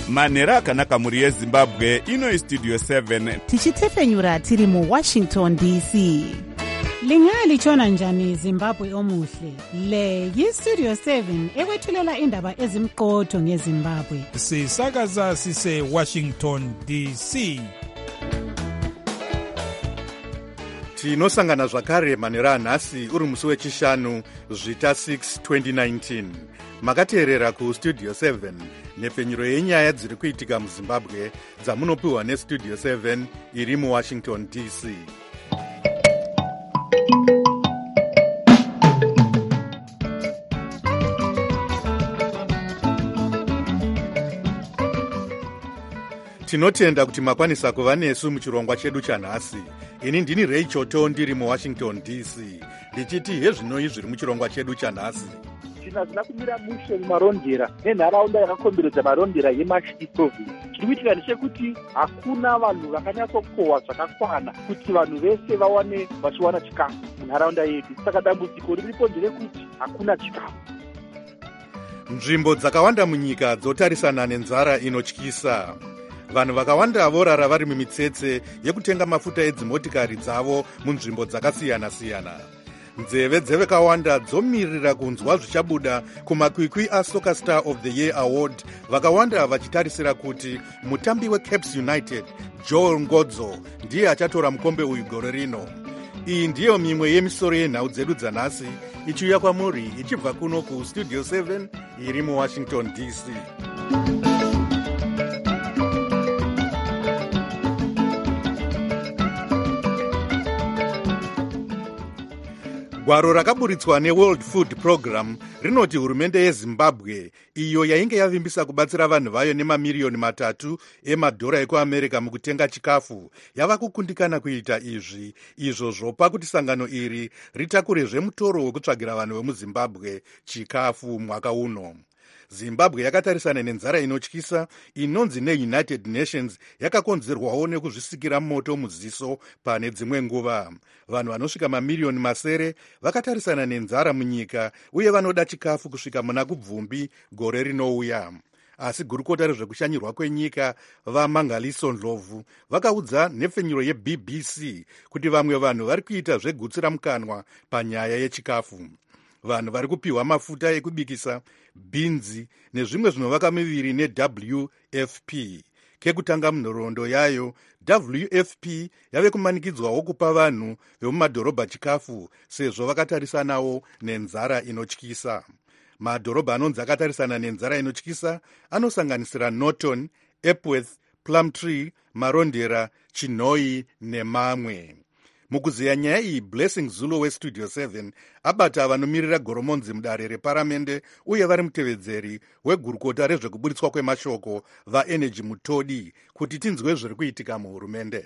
manhero akanaka mhuri yezimbabwe. Ino istudio 7 tichitefenyura tiri muwashington dc. Lingalitshona njani Zimbabwe omuhle? Le yistudio 7 ekwethulela indaba ezimqotho ngeZimbabwe. Sisakaza sise Washington DC. Tinosangana zvakare manhero anhasi uri musi wechishanu zvita 6 2019. Makateerera kustudio 7 nhepfenyuro yenyaya dziri kuitika muZimbabwe dzamunopiwa nestudio 7 iri muWashington DC. Tinotenda kuti makwanisa kuva nesu muchirongwa chedu chanhasi. Ini ndini Ray Choto ndiri muWashington DC. Ndichiti hezvinoi zviri muchirongwa chedu chanhasi. Tinazina kumira mushe mumarondera nenharaunda yakakomberedza marondera yeMashi province. Chiri kuitika ndechekuti hakuna vanhu vakanyatsokohwa zvakakwana kuti vanhu vese vachiwana chikafu munharaunda yedu. Saka dambudziko riripo nderekuti hakuna chikafu. Nzvimbo dzakawanda munyika dzotarisana nenzara inotyisa. Vanhu vakawanda vorara vari mumitsetse yekutenga mafuta edzimotikari dzavo munzvimbo dzakasiyana-siyana. Nzeve dzevakawanda dzomirira kunzwa zvichabuda kumakwikwi aSoccer Star of the Year Award, vakawanda vachitarisira kuti mutambi weCaps United Joel Ngodzo ndiye achatora mukombe uyu gore rino. Iyi ndiyo mimwe yemisoro yenhau dzedu dzanhasi ichiuya kwamuri ichibva kuno kustudio 7 iri muWashington DC. Gwaro rakaburitswa neWorld Food Program rinoti hurumende yeZimbabwe, iyo yainge yavimbisa kubatsira vanhu vayo nemamiliyoni 3 emadhora ekuAmerica mukutenga chikafu, yava kukundikana kuita izvo zvopa kuti sangano iri ritakurezve mutoro wekutsvagira vanhu vemuZimbabwe chikafu mwaka uno. Zimbabwe yakatarisana nenzara inotyisa inonzi neUnited Nations yakakonzerwawo nekuzvisikira moto muziso pane dzimwe nguva. Vanhu vanosvika mamiliyoni masere vakatarisana nenzara munyika uye vanoda chikafu kusvika muna kubvumbi gore rinouya. Asi gurukota rezvekushanyirwa kwenyika vaMangaliso Ndlovu vakaudza nhepfenyuro yeBBC kuti vamwe vanhu vari kuita zvegutsira mukanwa panyaya yechikafu. Vanhu vari kupiwa mafuta ekubikisa, bhinzi nezvimwe zvinovaka miviri neWFP. Kekutanga munhoroondo yayo, WFP yave kumanikidzwawo kupa vanhu vemumadhorobha chikafu sezvo vakatarisanawo nenzara inotyisa. Madhorobha anonzi akatarisana nenzara inotyisa anosanganisira Norton, Epworth, Plumtree, Marondera, Chinhoyi nemamwe. Mukuziya nyaya iyi, Blessing Zulu westudio 7 abata vanomiririra goromonzi mudare reparamende uye vari mutevedzeri wegurukota rezvekuburitswa kwemashoko vaEnergy Mutodi kuti tinzwe zviri kuitika muhurumende.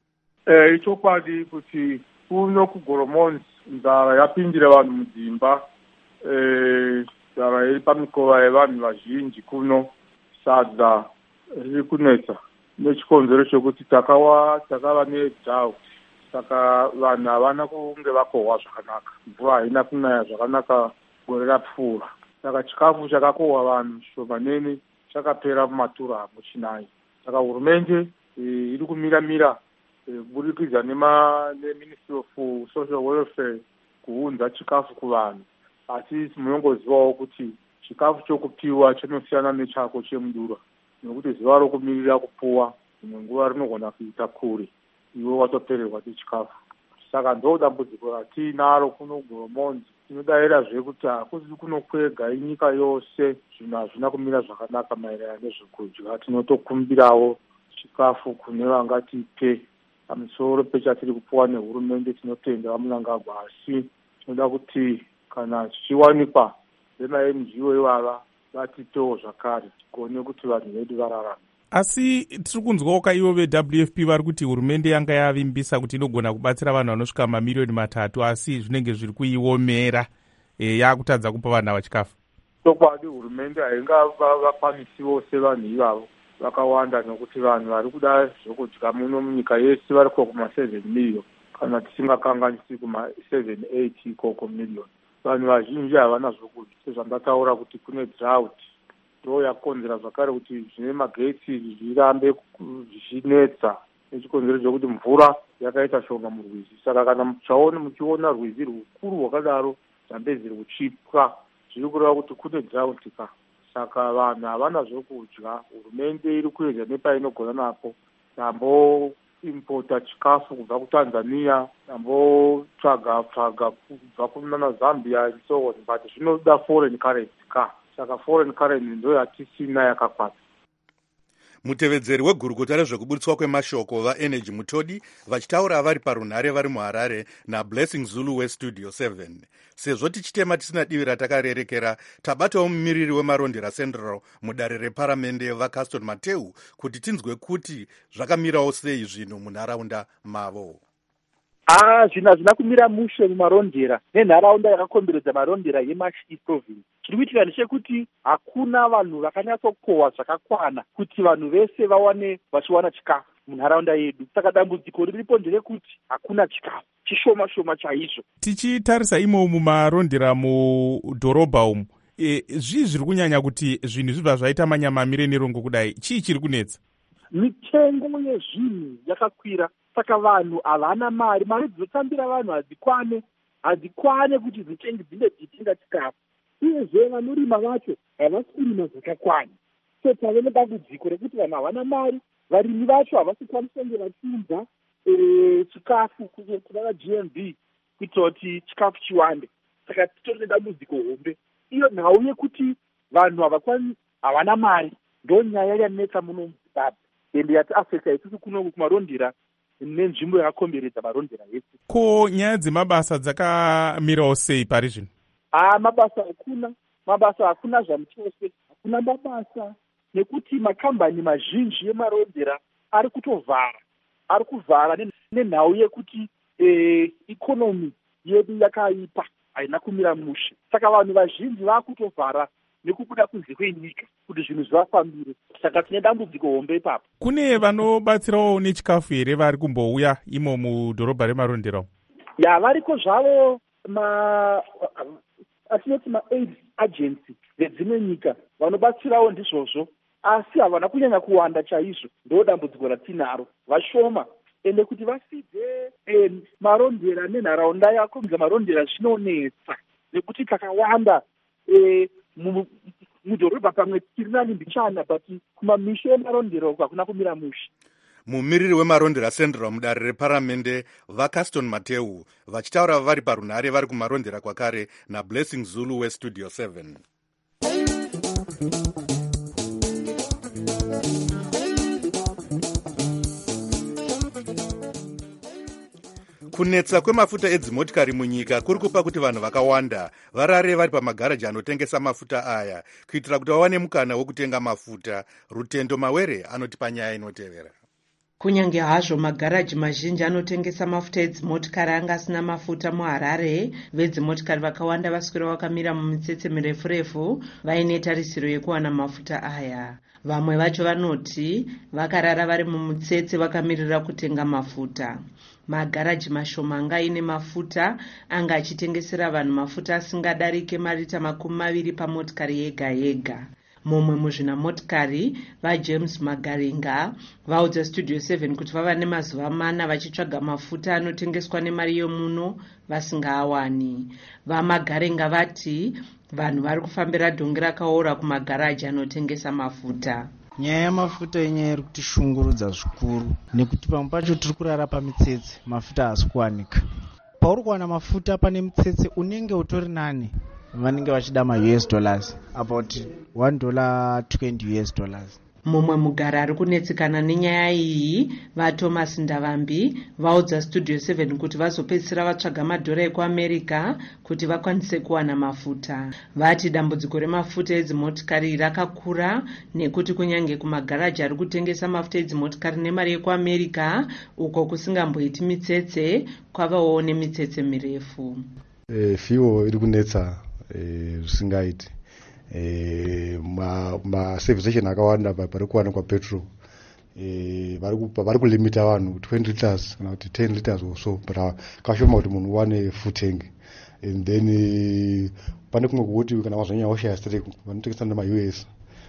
Ichokwadi kuti kuno kugoromonzi nzara yapindira vanhu mudzimba, nzara iri pamikova yevanhu vazhinji kuno, sadza riri kunetsa nechikonzero chokuti takava nedhauti. Saka vanhu havana kunge vakohwa zvakanaka, mvura haina kunaya zvakanaka gore rapfuura. Saka chikafu chakakohwa vanhu shomanene chakapera mumatura muchinai. Saka hurumende iri kumira kuburikidza neMinistry of Social Welfare kuunza chikafu kuvanhu. Asi munongozivawo kuti chikafu chokupiwa chinosiyana nechako chemudura, nekuti zuva rokumirira kupuwa rimwe nguva rinogona kuita kure iwe watopererwa chikafu. Saka ndo dambudziko ratinaro kuno goromonzi. Tinodayirazve kuti hakusi kuno kwega, inyika yose zvinhu hazvina kumira zvakanaka maererano nezvekudya. Tinotokumbirawo chikafu kune vangatipe pamusoro pechatiri kupuwa nehurumende. Tinotenda vaMunangagwa, asi tinoda kuti kana chichiwanikwa vemaNGO ivava vatipewo zvakare tikone kuti vanhu vedu vararame. Asi tiri kunzwawo kaivo veWFP vari kuti hurumende yanga yavimbisa kuti inogona kubatsira vanhu vanosvika mamiliyoni 3, asi zvinenge zviri kuiomera yakutadza kupa vanhu ava chikafu. Chokwadi hurumende haingavakwanisiwo sevanhu ivavo vakawanda, nokuti vanhu vari kuda zvokudya muno munyika yese vari kuma7 million, kana tisingakanganisi kuma7-8 ikoko million. Vanhu vazhinji havana zvokudya, sezvandataura kuti kune drought. ndo yakonzera zvakare kuti zvine magetsi zvirambe zvichinetsa nechikonzero chekuti mvura yakaita shoma murwizi. Saka kana muchiona rwizi rukuru rwakadaro zambezi riri kuchipwa zviri kureva kuti kune drought ka. Saka vanhu havana zvokudya. Hurumende iri kuedza nepainogona napo tambo impota chikafu kubva kuTanzania, tambotsvaga kubva kunana Zambia and so on, but zvinoda foreign currency ka. Saka foreign currency ndo yatisina yakakwana. Mutevedzeri wegurukuta rezvekuburitswa kwemashoko vaenergy Mutodi vachitaura vari parunhare vari muHarare naBlessing Zulu weStudio 7. Sezvo tichitema tisina divi ratakarerekera, tabatawo mumiriri wemarondera Central mudare reparamende vaCaston Mateu kuti tinzwe kuti zvakamirawo sei zvinhu munharaunda mavo. Zvinhu hazvina kumira mushe mumarondera nenharaunda yakakomberedza marondera yeMashi Province. Chiri kuitika ndechekuti hakuna vanhu vakanyatsokohwa zvakakwana kuti vanhu vese vachiwana chikafu munharaunda yedu. Saka dambudziko riripo nderekuti hakuna chikafu, chishoma shoma chaizvo. Tichitarisa imo mumarondera mudhorobha umu, zvii zviri kunyanya kuti zvinhu zvibva zvaita manyamamire nerongo kudai? Chii chiri kunetsa? Mitengo yezvinhu yakakwira. Saka vanhu havana mari dzinotambira vanhu hadzikwane kuti dzitenga chikafu. Uyezve vanorima vacho havasi kurima zvakakwana. So tave nedambudziko rekuti vanhu havana mari, varimi vacho havasi kwanisonge vachiudza chikafu kuna GMB kuitira kuti chikafu chiwande. Saka titori nedambudziko hombe. Iyo nhau yekuti vanhu havana mari ndo nyaya yanetsa muno muZimbabwe ende yatiafekta isusu kunoku kumarondera nenzvimbo yakakomberedza marondera yese. Ko nyaya dzemabasa dzakamirawo sei pari zvino? Mabasa hakuna zvamuchose, hakuna mabasa nekuti makambani mazhinji emarondera ari kuvhara nenhau yekuti ikonomi yedu yakaipa, haina kumira mushe. Saka vanhu vazhinji vakutovhara nekubuda kunze kwenyika kuti zvinhu zvivafambire. Saka tine dambudziko hombe ipapo. Kune vanobatsirawo nechikafu here vari kumbouya imo mudhorobha remarondera? Variko zvavo atinoti ma-aid agency vedzimwe nyika vanobatsirawo ndizvozvo, asi havana kunyanya kuwanda chaizvo. Ndo dambudziko ratinaro, vashoma. Ende kuti vasidze marondera nenharaunda yakomberedza marondera zvinonetsa nekuti kakawanda mudhorobha pamwe tiri nani mbichana, but kumamisha emarondera uku hakuna kumira mushe. Mumiriri wemarondera Central mudare reparamende vaCaston Mateu vachitaura vari parunhare vari kumarondera kwakare naBlessing Zulu weStudio 7. Kunetsa kwemafuta edzimotikari munyika kuri kupa kuti vanhu vakawanda varare vari pamagaraji anotengesa mafuta aya kuitira kuti vawane mukana wekutenga mafuta. Rutendo Mawere anoti panyaya inotevera. Kunyange hazvo magaraji mazhinji anotengesa mafuta edzimotikari anga asina mafuta muHarare, vedzimotikari vakawanda vaswera vakamira mumitsetse mirefu-refu vaine tarisiro yekuwana mafuta aya. Vamwe vacho vanoti vakarara vari mumutsetse vakamirira kutenga mafuta. Magaraji mashoma anga ine mafuta anga achitengesera vanhu mafuta asingadarike marita 20 pamotikari yega yega. Mumwe muzvina motikari vaJames Magaringa vaudza Studio 7 kuti vava nemazuva 4 vachitsvaga mafuta anotengeswa nemari yomuno vasingaawani. VaMagaringa vati vanhu vari kufambira dhongi rakaora kumagaraji anotengesa mafuta. Nyaya yamafuta inyaya iri kutishungurudza zvikuru nekuti pamwe pacho tiri kurara pamitsetse, mafuta haasi kuwanika. Pauri kuwana mafuta pane mutsetse unenge utori nani, vanenge vachida $US about $1.20. Mumwe mugara ari kunetsikana nenyaya iyi vaThomas Ndavambi vaudza Studio 7 kuti vazopedzisira vatsvaga madhora ekuAmerica kuti vakwanise kuwana mafuta. Vati dambudziko remafuta edzimotikari rakakura nekuti kunyange kumagaraji ari kutengesa mafuta edzimotikari nemari yekuAmerica uko kusingamboiti mitsetse kwavawo nemitsetse mirefu. Fiwo iri kunetsa zvisingaiti. Maservice akawanda pari kuwanikwa petrol vari kulimita vanhu 20 liters kana kuti 10 liters or so, but kashoma kuti munhu uwane full tank. And then pane kumwe kuti kana wazonyanya washaya strike vanotengesa nema-US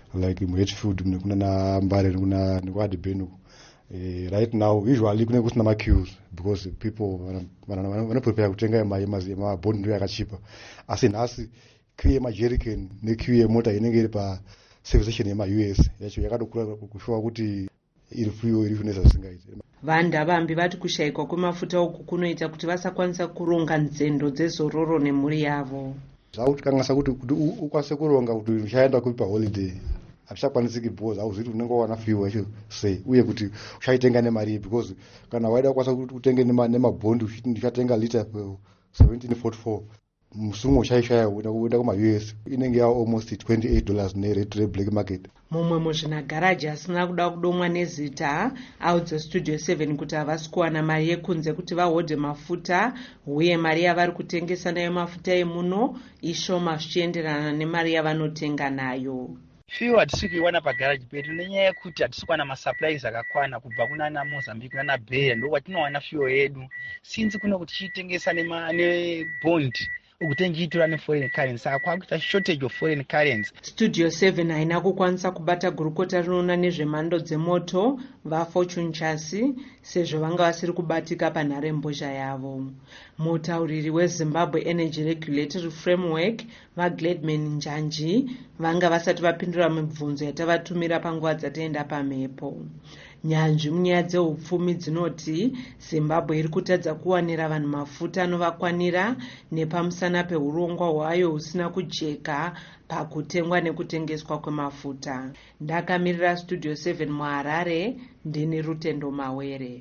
like muHatfield kuna Mbare nekwaDurban. Right now usually kune kusina queues because people vanoprepare kutenga mabhondi ndo yakachipa, asi nhasi queue yemajerrycan nequeue yemota inenge iri paservice station yemaUS yacho yakadokura kushowa kuti iri free iri kunesa zvisingaiti. Vandavambi vati kushayikwa kwemafuta uku kunoita kuti vasakwanisa kuronga nzendo dzezororo nemhuri yavo. Zvautikangasa kuti ukwanise kuronga kuti uchaenda kupi paholiday hatichakwanisiki because hauzivi unenge wawana fuel yacho sei uye kuti uchaitenga nemari because kana waida kukwanisa kuti utenge nemabhondi uchatenga liter 1744 musungu uchaishaya uenda kumaUS inenge yava almost $28 nerate reblack market. Mumwe muzvinagaraji asina kuda kudomwa nezita audza Studio 7 kuti havasi kuwana mari yekunze kuti vahodhe mafuta uye mari yavari kutengesa nayo mafuta emuno ishoma zvichienderana nemari yavanotenga nayo. Fuel hatisi kuiwana pagaraji pedu nenyaya yekuti hatisi kuwana masupplies akakwana kubva kunana Mozambique nana Beira, ndo kwatinowana fuel yedu since kuno kuti tichitengesa nebond ukuti njiitora neforeign currency saka kwakuita shortage of foreign currency. Studio 7 haina kukwanisa kubata gurukota rinoona nezvemhando dzemoto vaFortune Chassis sezvo vanga vasiri kubatika panharembozha yavo. Mutauriri weZimbabwe Energy Regulatory Framework vaGladman Njanji vanga vasati vapindura mibvunzo yatavatumira panguva dzataenda pamhepo. Nyanzvi munyaya dzeupfumi dzinoti Zimbabwe iri kutadza kuwanira vanhu mafuta anovakwanira nepamusana peurongwa hwayo husina kujeka pakutengwa nekutengeswa kwemafuta. Ndakamirira Studio 7 muHarare, ndini Rutendo Mawere.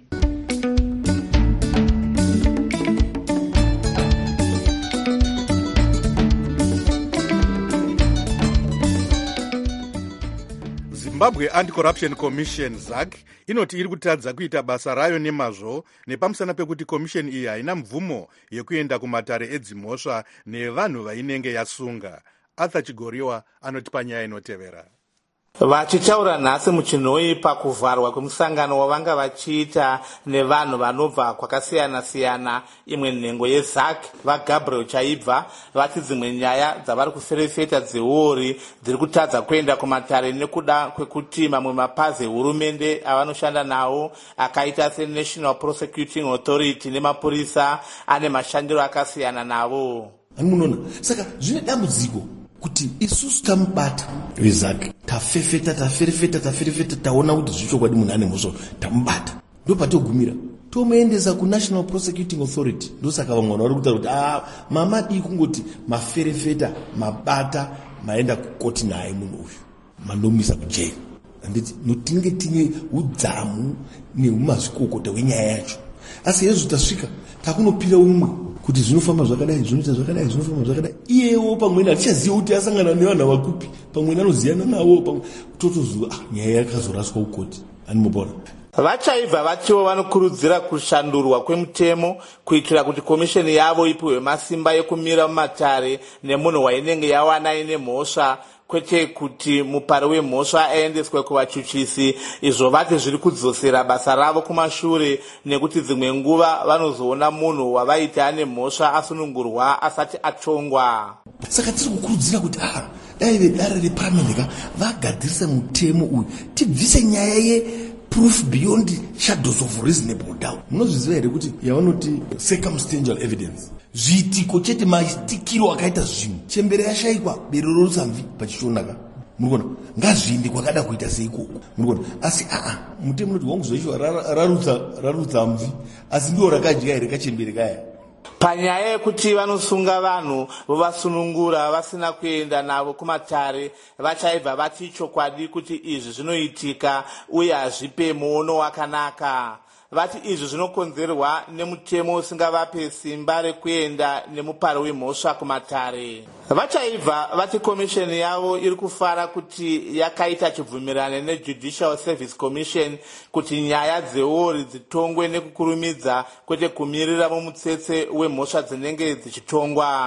Zimbabwe Anti-Corruption Commission ZAC inoti iri kutadza kuita basa rayo nemazvo nepamusana pekuti komisheni iyi haina mvumo yekuenda kumatare edzimhosva nevanhu vainenge yasunga. Arthur Chigoriwa anotipa nyaya inotevera. Vachitaura nhasi muchinhoi pakuvharwa kwemusangano wavanga vachiita nevanhu vanobva kwakasiyana-siyana imwe nhengo yeZAC vaGabriel Chaibva vati dzimwe nyaya dzavari kuferefeta dzeori dziri kutadza kuenda kumatare nekuda kwekuti mamwe mapazi ehurumende avanoshanda nawo akaita seNational Prosecuting Authority nemapurisa ane mashandiro akasiyana navo. Munoona saka zvine dambudziko kuti isusu tamubata veZAC taferefeta taona kuti zvichokwadi munhu ane mhosva tamubata ndopatogumira tomuendesa kuNational Prosecuting Authority. Ndosaka vamwe vari kutaura kuti mamadi kungoti maferefeta mabata maenda kukoti naye munhu uyu mandomisa kujeri anditi notinge tine udzamu neumazvikokota hwenyaya yacho, asi hezvo tasvika takunopira umwe kuti zvinofamba zvakadai zvinoita zvakadai zvinofamba zvakadai iyewo pamweni hatichaziva kuti asangana nevanhu avakupi pamweni anoziyana navo pamwe totoziva nyaya yakazoraswa kukoti animobora. Vachaibva vatiwo vanokurudzira kushandurwa kwemutemo kuitira kuti komisheni yavo ipiwe masimba ekumira mumatare nemunhu wainenge yawana ine mhosva kwete kuti mupari wemhosva aendeswe kuvachuchisi. Izvo vati zviri kudzosera basa ravo kumashure nekuti dzimwe nguva vanozoona munhu wavaita ane mhosva asunungurwa asati atongwa. Saka tiri kukurudzira kuti dai vedare reparamendi vagadzirisa mutemo uyu tibvise nyaya ye-proof beyond shadows of reasonable doubt. Munozviziva here kuti yavanoti circumstantial evidence, zviitiko chete maitikiro akaita zvinhu, chembere yashayikwa berero rosamvi pachichonaka, murikuona ngazviinde kwakada kuita seikoko, murikuona. Asi mutemo unoti wanguzoiswa rarutsa mvi, asi ndiwo rakadya here kachembere kaya. Panyaya yekuti vanosunga vanhu vovasunungura vasina kuenda navo kumatare, vachaibva vati chokwadi kuti izvi zvinoitika uye hazvipe muono wakanaka. Vati izvi zvinokonzerwa nemutemo usingavape simba rekuenda nemuparo wemhosva kumatare. Vachaibva vati komisheni yavo iri kufara kuti yakaita chibvumirano neJudicial Service Commission kuti nyaya dzeori dzitongwe nekukurumidza kwete kumirira mumutsetse wemhosva dzinenge dzichitongwa.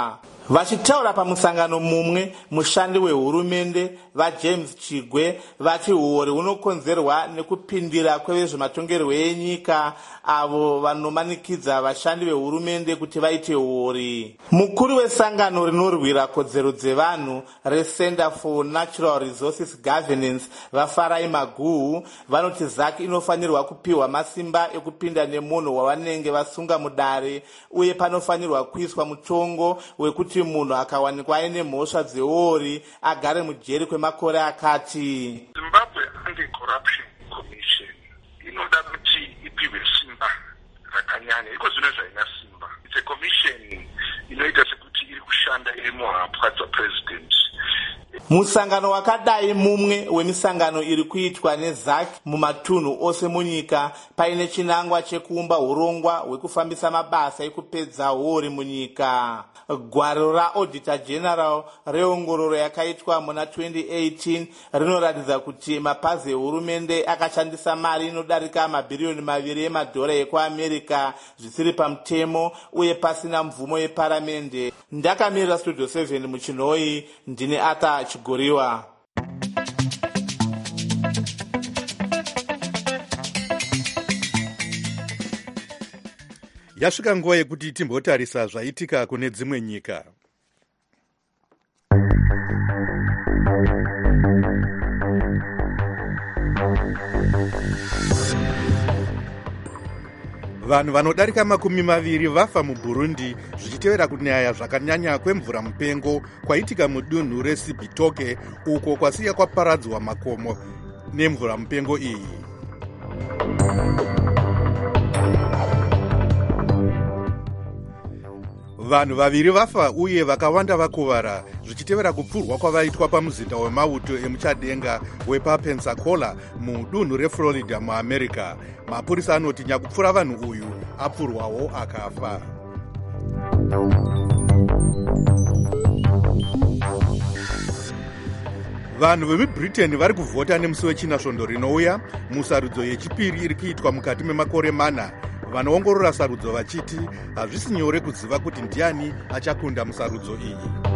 Vachitaura pamusangano mumwe, mushandi wehurumende vaJames Chigwe vati huori hunokonzerwa nekupindira kwevezvematongerwo enyika avo vanomanikidza vashandi vehurumende kuti vaite huori. Mukuru wesangano rinorwira kodzero dzevanhu reCenter for Natural Resources Governance vaFarai Maguhu vanoti ZAC inofanirwa kupiwa masimba ekupinda nemunhu wavanenge vasunga mudare, uye panofanirwa kuiswa mutongo wekuti munhu akawanikwa aine mhosva dzehuori agare mujeri kwemakore akati. Zimbabwe Anti-Corruption Commission inoda kuti ipiwe simba rakanyanya, iko zvino zvaina simba. It's a commission inoita sekuti iri kushanda iri muhapwa dzapresident. Musangano wakadai mumwe wemisangano iri kuitwa neZAC mumatunhu ose munyika paine chinangwa chekuumba urongwa hwekufambisa mabasa ekupedza huori munyika. Gwaro raAuditor General reongororo yakaitwa muna 2018 rinoratidza kuti mapazi ehurumende akashandisa mari inodarika mabhiriyoni 2 emadhora ekuAmerica zvisiri pamutemo uye pasina mvumo yeparamende. Ndakamirira Studio 7 muchinhoi, ndine Ata Chigoriwa. Yasvika nguva yekuti timbotarisa zvaitika kune dzimwe nyika. Vanhu vanodarika 20 vafa muBurundi zvichitevera kunyaya zvakanyanya kwemvura mupengo kwaitika mudunhu reCibitoke, uko kwasiya kwaparadzwa makomo nemvura mupengo iyi. Vanhu 2 vafa uye vakawanda vakuvara zvichitevera kupfurwa kwavaitwa pamuzinda wemauto emuchadenga wepaPensacola mudunhu reFlorida muAmerica. Mapurisa anoti nyakupfura vanhu uyu apfurwawo akafa. Vanhu vemuBritain vari kuvhota nemusi wechinasvondo rinouya musarudzo yechipiri iri kuitwa mukati memakore 4. Vanoongorora sarudzo vachiti hazvisi nyore kuziva kuti ndiani achakunda musarudzo iyi.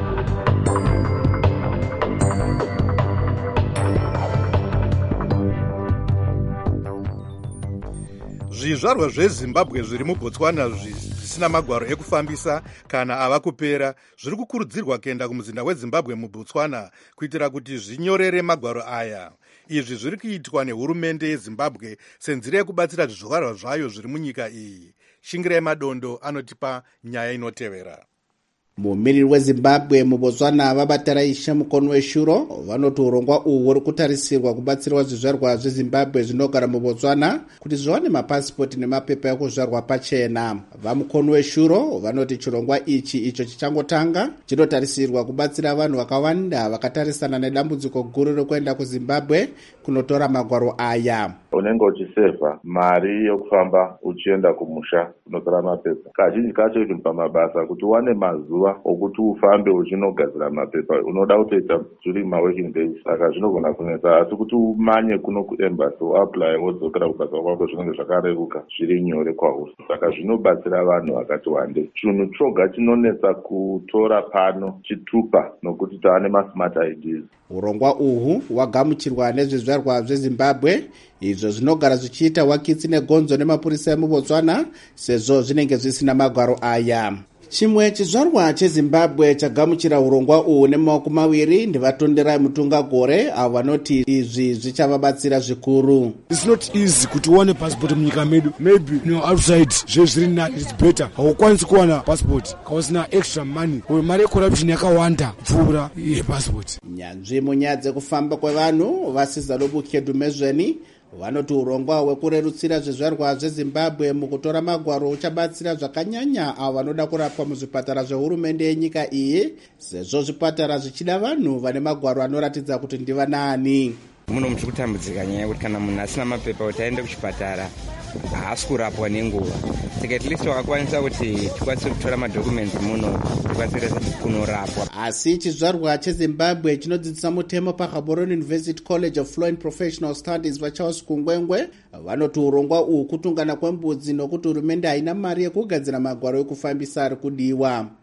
Zvizvarwa zveZimbabwe zviri muBotswana zvisina magwaro ekufambisa kana ava kupera zviri kukurudzirwa kuenda kumuzinda weZimbabwe muBotswana kuitira kuti zvinyorere magwaro aya. Izvi zviri kuitwa nehurumende yeZimbabwe senzira yekubatsira zvizvarwa zvayo zviri munyika iyi. Shingirai Madondo anotipa nyaya inotevera. Mumiriri weZimbabwe muBotswana vabataraisha mukono weshuro vanoti urongwa uhu uri kutarisirwa kubatsirwa zvizvarwa zveZimbabwe zvinogara muBotswana kuti zviwane mapasipoti nemapepa ekuzvarwa pachena. Vamukono weshuro vanoti chirongwa ichi icho chichangotanga chinotarisirwa kubatsira vanhu vakawanda vakatarisana nedambudziko guru rekuenda kuZimbabwe kunotora magwaro aya. Unenge uchisevha mari yokufamba uchienda kumusha kunotora mapepa. Kazhinji kacho iri pamabasa kuti uwane mazuva okuti ufambe uchinogadzira mapepa unoda kutoita zviri maworking days, saka zvinogona kunetsa. Asi kuti umanye kuno kuembassy uapply wodzokera kubasa kwako zvinenge zvakareruka, zviri nyore kwauri. Saka zvinobatsira vanhu vakati wande. Chinhu choga chinonetsa kutora pano chitupa nokuti taane masmart IDs. Urongwa uhu wagamuchirwa nezvizvarwa zveZimbabwe izvo zvinogara zvichiita wakitsi negonzo nemapurisa emuBotswana sezvo zvinenge zvisina magwaro aya. Chimwe chizvarwa cheZimbabwe chagamuchira urongwa uhu nemaoko 2 ndivatonderai mutunga gore avo vanoti izvi zvichavabatsira zvikuru. It's not easy kuti uwane passport munyika medu. Maybe outside zvezviri nani it's better. Haukwanisi kuwana passport kausina extra money. Uye mari yecorruption yakawanda pfuura yepassport. Nyanzvi munyaya dzekufamba kwevanhu vasiza Lobukedu Mezveni vanoti urongwa hwekurerutsira zvizvarwa zveZimbabwe mukutora magwaro uchabatsira zvakanyanya avo vanoda kurapwa muzvipatara zvehurumende yenyika iyi sezvo zvipatara zvichida vanhu vane magwaro anoratidza kuti ndivanani. Muno muchikutambudzika nyaya yekuti kana munhu asina mapepa kuti aende kuchipatara haasi kurapwa nenguva. Saka at least wakakwanisa kuti tikwanise kutora madhokumenti muno tikwanise kunorapwa. Asi chizvarwa cheZimbabwe chinodzidzisa mutemo paGaborone University College of Law and Professional Studies vaCharles Kungwengwe vanoti urongwa uhu kutungana kwembudzi nokuti hurumende haina mari yekugadzira magwaro ekufambisa ari kudiwa.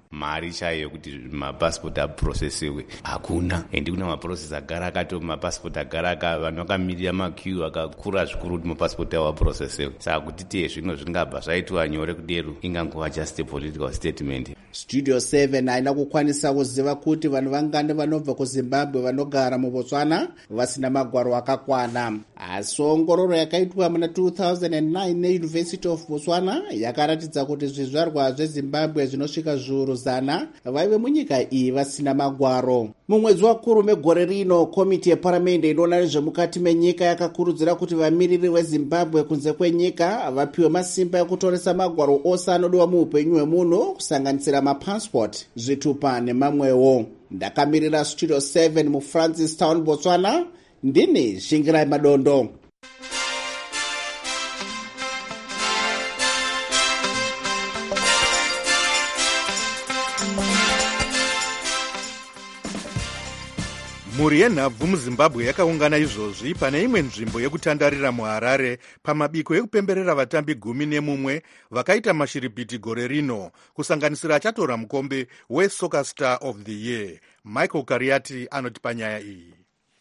mari chaiyo kuti mapasipoti aprocesiwe hakuna, endi kuna maprocess agara akato mapasipoti agara vanhu vakamirira maqueue akakura zvikuru kuti mapasipoti avo aprocesiwe. Saka kuti tiye zvino zvingabva zvaitwa nyore kudero ingangova just a political statement. Studio 7 haina kukwanisa kuziva kuti vanhu vangani vanobva kuZimbabwe vanogara muBotswana vasina magwaro akakwana. Asi ongororo yakaitwa muna 2009 neUniversity of Botswana yakaratidza kuti zvizvarwa zveZimbabwe zvinosvika zviuru 100 vaive munyika iyi vasina magwaro. Mumwedzi waKurume gore rino, komiti yeparamende inoona nezvemukati menyika yakakurudzira kuti vamiriri veZimbabwe kunze kwenyika vapiwe masimba ekutoresa magwaro ose anodiwa muupenyu hwemunhu kusanganisira mapassport, zvitupa nemamwewo. Ndakamirira Studio 7 muFrancistown, Botswana, ndini Shingirai Madondo. Mhuri yenhabvu muZimbabwe yakaungana izvozvi pane imwe nzvimbo yekutandarira muHarare pamabiko ekupemberera vatambi 11 vakaita mashiripiti gore rino, kusanganisira achatora mukombe weSoccer Star of the Year. Michael Kariati anotipa nyaya iyi.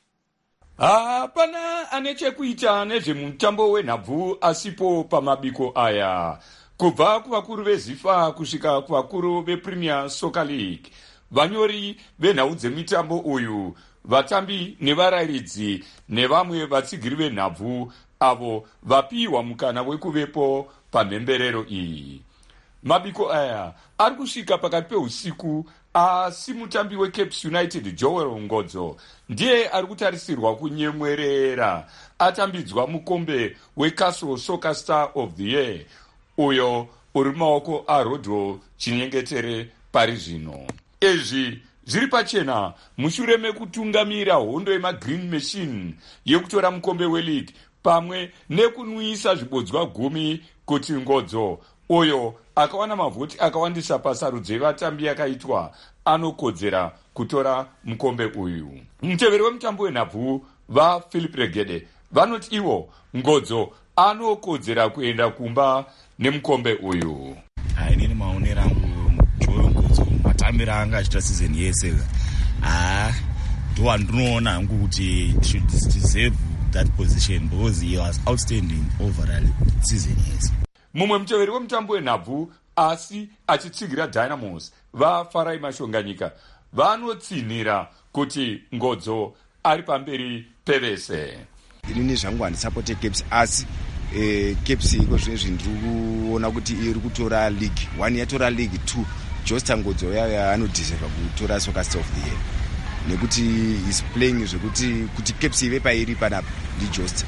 Hapana ane chekuita nezvemutambo wenhabvu asipo pamabiko aya. Kubva kuvakuru veZIFA kusvika kuvakuru vePremier Soccer League, vanyori venhau dzemitambo uyu, vatambi nevarayiridzi nevamwe vatsigiri venhabvu avo vapiwa mukana wekuvepo pamhemberero iyi. Mabiko aya ari kusvika pakati peusiku, asi mutambi weCapes United Joel Ngodzo ndiye ari kutarisirwa kunyemwerera atambidzwa mukombe weCastle Soccer Star of the Year, uyo uri mumaoko aRodro Chinyengetere pari zvino. Izvi zviri pachena mushure mekutungamira hondo yemaGreen Machine yekutora mukombe weLeague pamwe nekunwisa zvibodzwa 10 kuti Ngodzo, uyo akawana mavhoti akawandisa pasarudzo yevatambi yakaitwa, anokodzera kutora mukombe uyu. Muteveri wemutambo wenhabvu vaPhilip Regede vanoti ivo Ngodzo anokodzera kuenda kumba nemukombe uyu. Inini maonero angu Joel Ngodzo matambiro anga achita season yese ndo wandinoona hangu kuti should deserve that position because he was outstanding overall season yese. Mumwe muteveri wemutambo wenhabvu asi achitsigira Dynamos vaFarai Mashonganyika vanotsinhira kuti Ngodzo ari pamberi pevese. Inini zvangu handisapote Caps asi Caps iko zvinezvi ndiri kuona kuti iri kutora league 1 yatora league 2 Josta Ngodzo yaya anodeserva kutora Soccer Star of the Year nekuti is playing zvekuti kuti Caps ive pairi panapa ndi Josta.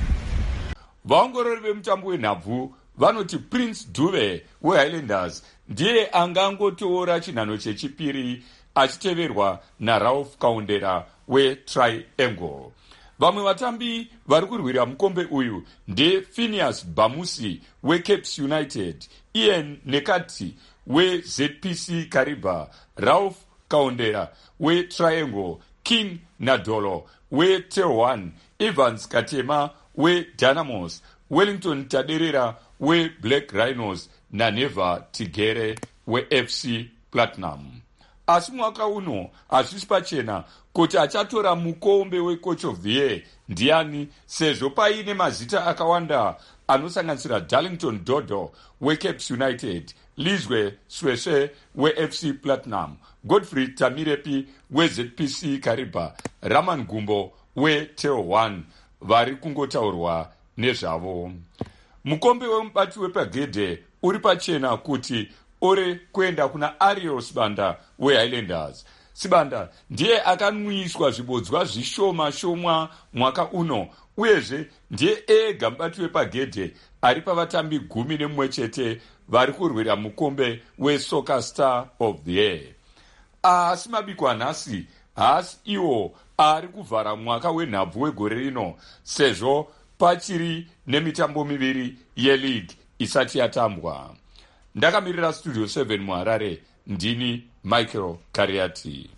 Vaongorori vemutambo wenhabvu vanoti Prince Dube weHighlanders ndiye angangotora chinhano chechipiri achiteverwa naRalph Kaundera weTriangle. Vamwe vatambi vari kurwira mukombe uyu ndePhineas Bamusi weCapes United, Ian Nekati weZPC Kariba, Ralph Kaundera weTriangle, King Nadolo weTel1, Evans Katema weDynamos, Wellington Taderera weBlack Rhinos naNeva Tigere weFC Platinum. Asi mwaka uno hazvisi pachena kuti achatora mukombe weCoach of the Year ndiani, sezvo paine mazita akawanda anosanganisira Darlington Dodo weCapes United, Lizwe Sweswe weFC Platinum, Godfrey Tamirepi weZPC Kariba, Raman Gumbo weTel1 vari kungotaurwa nezvavo. Mukombe wemubati wepagedhe uri pachena kuti uri kuenda kuna Ariel Sibanda weHighlanders. Sibanda ndiye akanwiswa zvibodzwa zvishoma shoma mwaka uno, uyezve ndiye ega mubati wepagedhe ari pavatambi 11 chete vari kurwira mukombe weSoccer Star of the Year. Asi mabiko anhasi haasi iwo ari kuvhara mwaka wenhabvu wegore rino, sezvo pachiri nemitambo miviri yeLeague isati yatambwa. Ndakamirira Studio 7 muHarare, ndini Michael Kariati.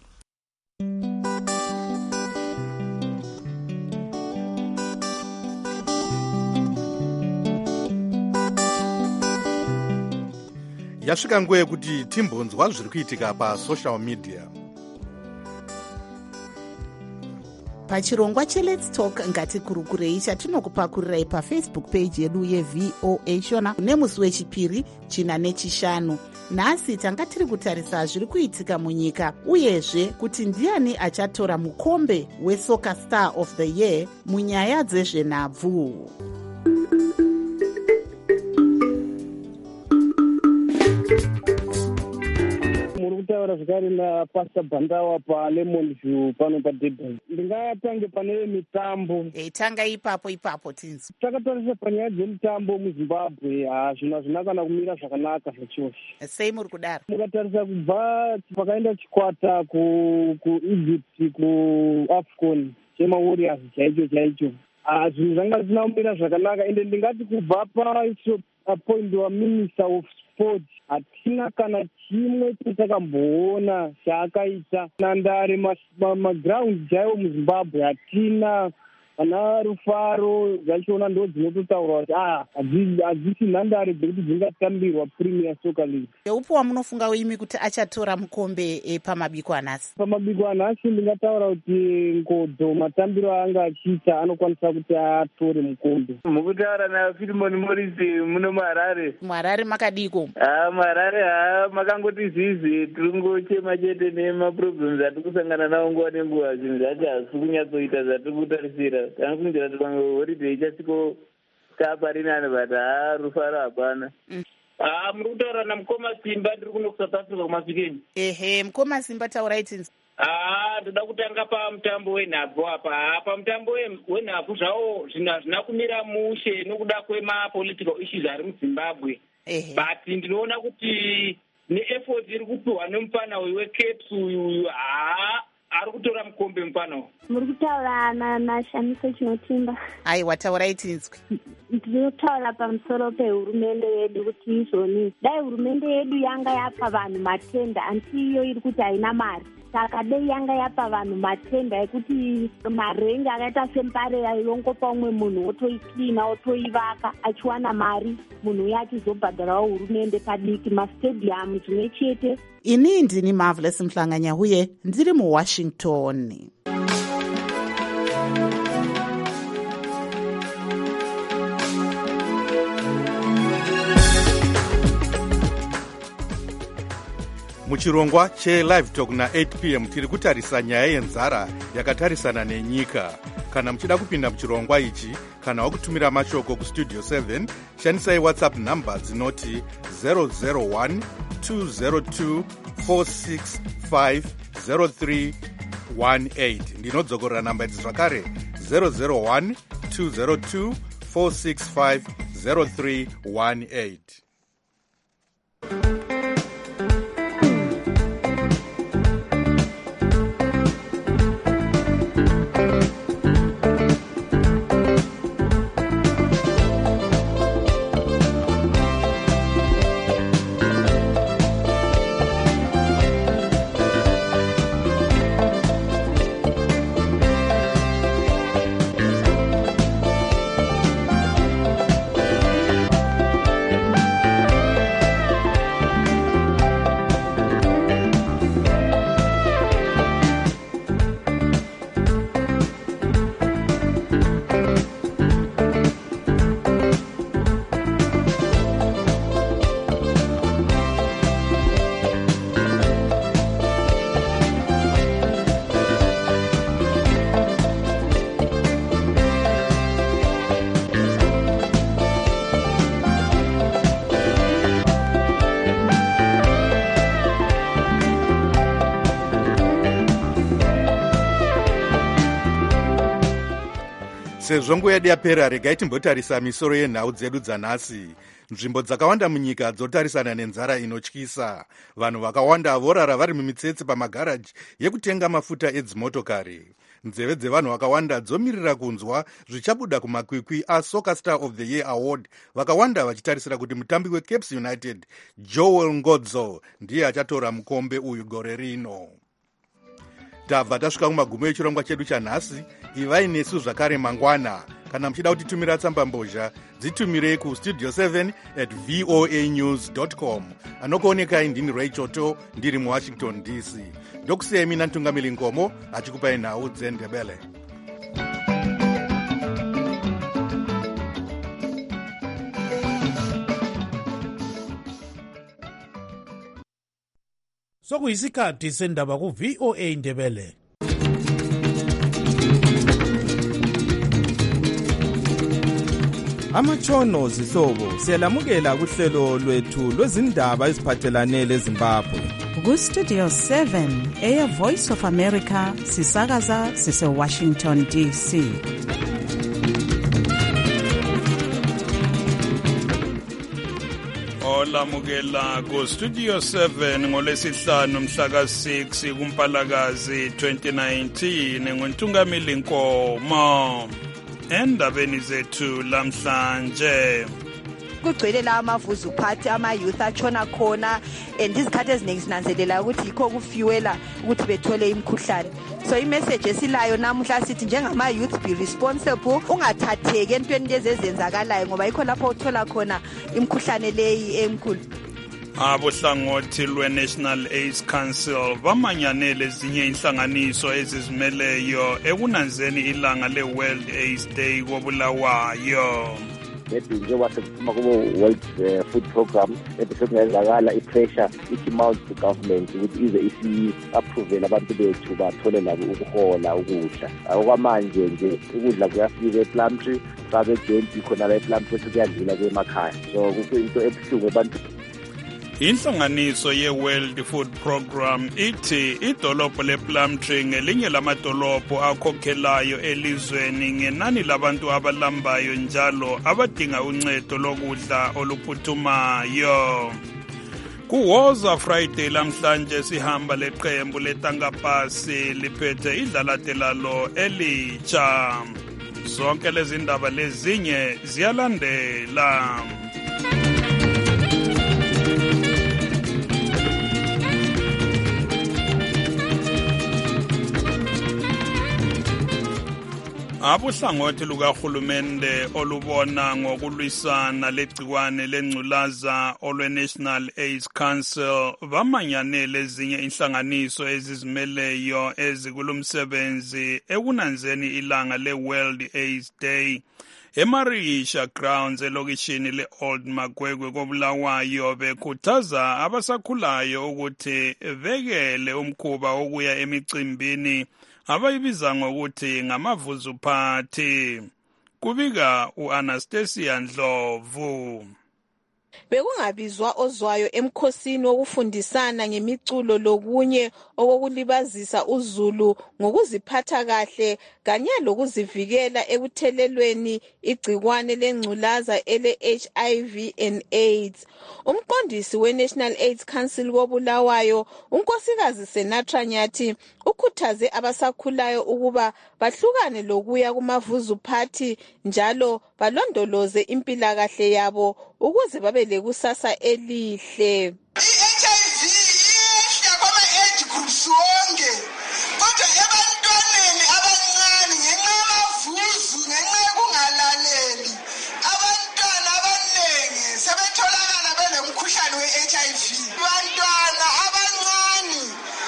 yasvika nguva yekuti timbonzwa zviri kuitika pasocial media. pachirongwa cheLet's Talk ngatikurukurei chatinokupakururai pafacebook page yedu yeVOA Shona nemusi wechipiri china nechishanu. Nhasi tanga tiri kutarisa zviri kuitika munyika uyezve kuti ndiani achatora mukombe weSoccer Star of the Year munyaya dzezvenhabvu. Kutaura zvakare naPastor Bandawa paLemon View pano paDurban. Ndingatange pane mitambo. Tanga ipapo tinzi. Takatarisa panyaya dzemitambo muZimbabwe, zvinhu hazvina kana kumira zvakanaka zvachose. Sei muri kudaro? Mukatarisa kubva pakaenda chikwata kuEgypt kuAfcon chemaWarriors chaicho. Zvinhu zvanga zvisina kumira zvakanaka ende ndingati kubva point waMinister of Sport hatina kana chimwe chatakamboona chaakaita. Nandare maground chaiwo muZimbabwe hatina. Pana Rufaro zvachiona ndo dzinototaura kuti hadzisi nhandare dzekuti dzingatambirwa Premier Soccer League. Upo wamunofunga imi kuti achatora mukombe pamabiko anhasi? Pamabiko anhasi ndingataura kuti Ngodho matambiro anga achiita anokwanisa kuti atore mukombe. Mukutaura naFilimon Morris muno muHarare. muHarare makadiko? muHarare makangoti zizi tiringochema chete nemaproblems atiri kusangana nawo nguva nenguva. Zvinhu zvacho hazisi kunyatsoita zvatiri kutarisira. Tanofungira kuti pamwe holiday ichasiko taparinani but Rufaro hapana. Muri kutaura namukoma Simba ndiri kuno kuSouth Africa kumafikeni. Mukoma Simba taurai tinzi. Ndoda kutanga pamutambo wenhabvu apa. Pamutambo wenhabvu zvawo zvinhu hazvina kumira mushe nokuda kwemapolitical issues ari muZimbabwe. But ndinoona kuti neeffort iri kupiwa nemufana uyu weCaps uyu ari kutora mukombe mufana. Muri kutaura naShamisa Chinotimba. Aiwa, taurai tinzwi. Ndiri kutaura pamusoro pehurumende yedu kuti izvoni dai hurumende yedu yanga yapa vanhu matenda anti iyo iri kuti haina mari. Saka dei yanga yapa vanhu matenda ekuti marengi akaita sempare yongopa umwe munhu otoiklina otoivaka achiwana mari munhu uye achizobhadharawo hurumende padiki mastadium zvimwe chete. Ini ndini Marvelous Mhlanganya huye ndiri muWashington. Muchirongwa cheLive Talk na8 p.m. tiri kutarisa nyaya yenzara yakatarisana nenyika. Kana muchida kupinda muchirongwa ichi kana wakutumira mashoko kustudio 7 shandisai WhatsApp number dzinoti 001 202 465 0318. Ndinodzokorera namba idzi zvakare 001 202 465 0318. Sezvo nguva yedu yapera, regai timbotarisa misoro yenhau dzedu dzanhasi. Nzvimbo dzakawanda munyika dzotarisana nenzara inotyisa. Vanhu vakawanda vorara vari mumitsetse pamagaraji yekutenga mafuta edzimotokari. Nzeve dzevanhu vakawanda dzomirira kunzwa zvichabuda kumakwikwi aSoccer Star of the Year Award, vakawanda vachitarisira kuti mutambi weCaps United Joel Ngodzo ndiye achatora mukombe uyu gore rino. Tabva tasvika kumagumo echirongwa chedu chanhasi. Ivai nesu zvakare mangwana. Kana muchida kutitumira tsambambozha, dzitumirei kustudio 7@voanews.com. Anokuonekai ndini Ray Choto, ndiri muWashington DC. Ndokusiyai mina Ntungamiri Ngomo achikupai nhau dzeNdebele. Sokuyisikhathi sendaba ku-VOA Ndebele. Amatshono zihlobo siyalamukela kuhlelo lwethu lwezindaba eziphathelane leZimbabwe. Ku-Studio 7 Air Voice of America sisakaza sise-Washington DC. Olamukela ku-Studio 7 ngolesihlanu mhla ka-6 kuMpalakazi 2019 nguNtungamiri Nkomo. Endabeni zethu lamhlanje kugcwele la amavuzu phathi ama-youth atshona khona and izikhathi eziningi sinanzelela ukuthi yikho kufiwela ukuthi bethole imkhuhlane. So imessage esilayo namuhla sithi njengama-youth be responsible, ungathatheki entweni lezi ezenzakalayo ngoba yikho lapho uthola khona imkhuhlane leyi emkhulu. Abohlangothi lwe-National AIDS Council bamanyanele ezinye inhlanganiso ezizimeleyo ekunanzeni ilanga le-World AIDS Day koBulawayo. njengoba sekuphuma kubo-World Food Program ebesekungenzakala i-pressure ithi-mount to government ukuthi ize isi-appruvele abantu bethu bathole labo ukuhola ukudla. Okwamanje nje ukudla kuyafika ePlumtree, sabe eGenti khona la ePlumtree sekuyadlula kwemakhaya. So kuyinto ebuhlungu abantu. Inhlanganiso ye-World Food Program ithi idolobho lePlumtree ngelinye lamadolobho akhokhelayo elizweni ngenani labantu abalambayo njalo abadinga uncedo lokudla oluphuthumayo. Kuwoza Friday lamhlanje sihamba leqembu letangapasi liphethe idlalate lalo elitsha. Zonke lezi ndaba lezinye ziyalandela. Abohlangothi lukahulumende olubona ngokulwisana legciwane lengculaza olwe-National AIDS Council bamanyanele ezinye inhlanganiso ezizimeleyo ezikulumsebenzi ekunanzeni ilanga le-World AIDS Day. eMarisha Grounds elokishini le-Old Magwegwe koBulawayo bekhuthaza abasakhulayo ukuthi bekele umkhuba wokuya emicimbini abayibiza ngokuthi ngamavuzu party. Kubika u-Anastasia Ndlovu. Bekungabizwa ozwayo emkhosini wokufundisana ngemiculo lokunye okokulibazisa uZulu ngokuziphatha kahle kanye lokuzivikela ekuthelelweni igcikwane lengculaza ele-HIV and AIDS. Umqondisi we-National AIDS Council koBulawayo, unkosikazi Senatra Nyathi, ukhuthaze abasakhulayo ukuba bahlukane lokuya kumavuzu party njalo balondoloze impilakahle yabo ukuze babe lekusasa elihle. I-HIV iyehla kwama-age groups wonke kodwa ebantwaneni abancane ngenxa yamavuzu ngenxa yokungalaleli abantwana abaningi sebetholakala benomkhuhlane we-HIV. Bantwana abancane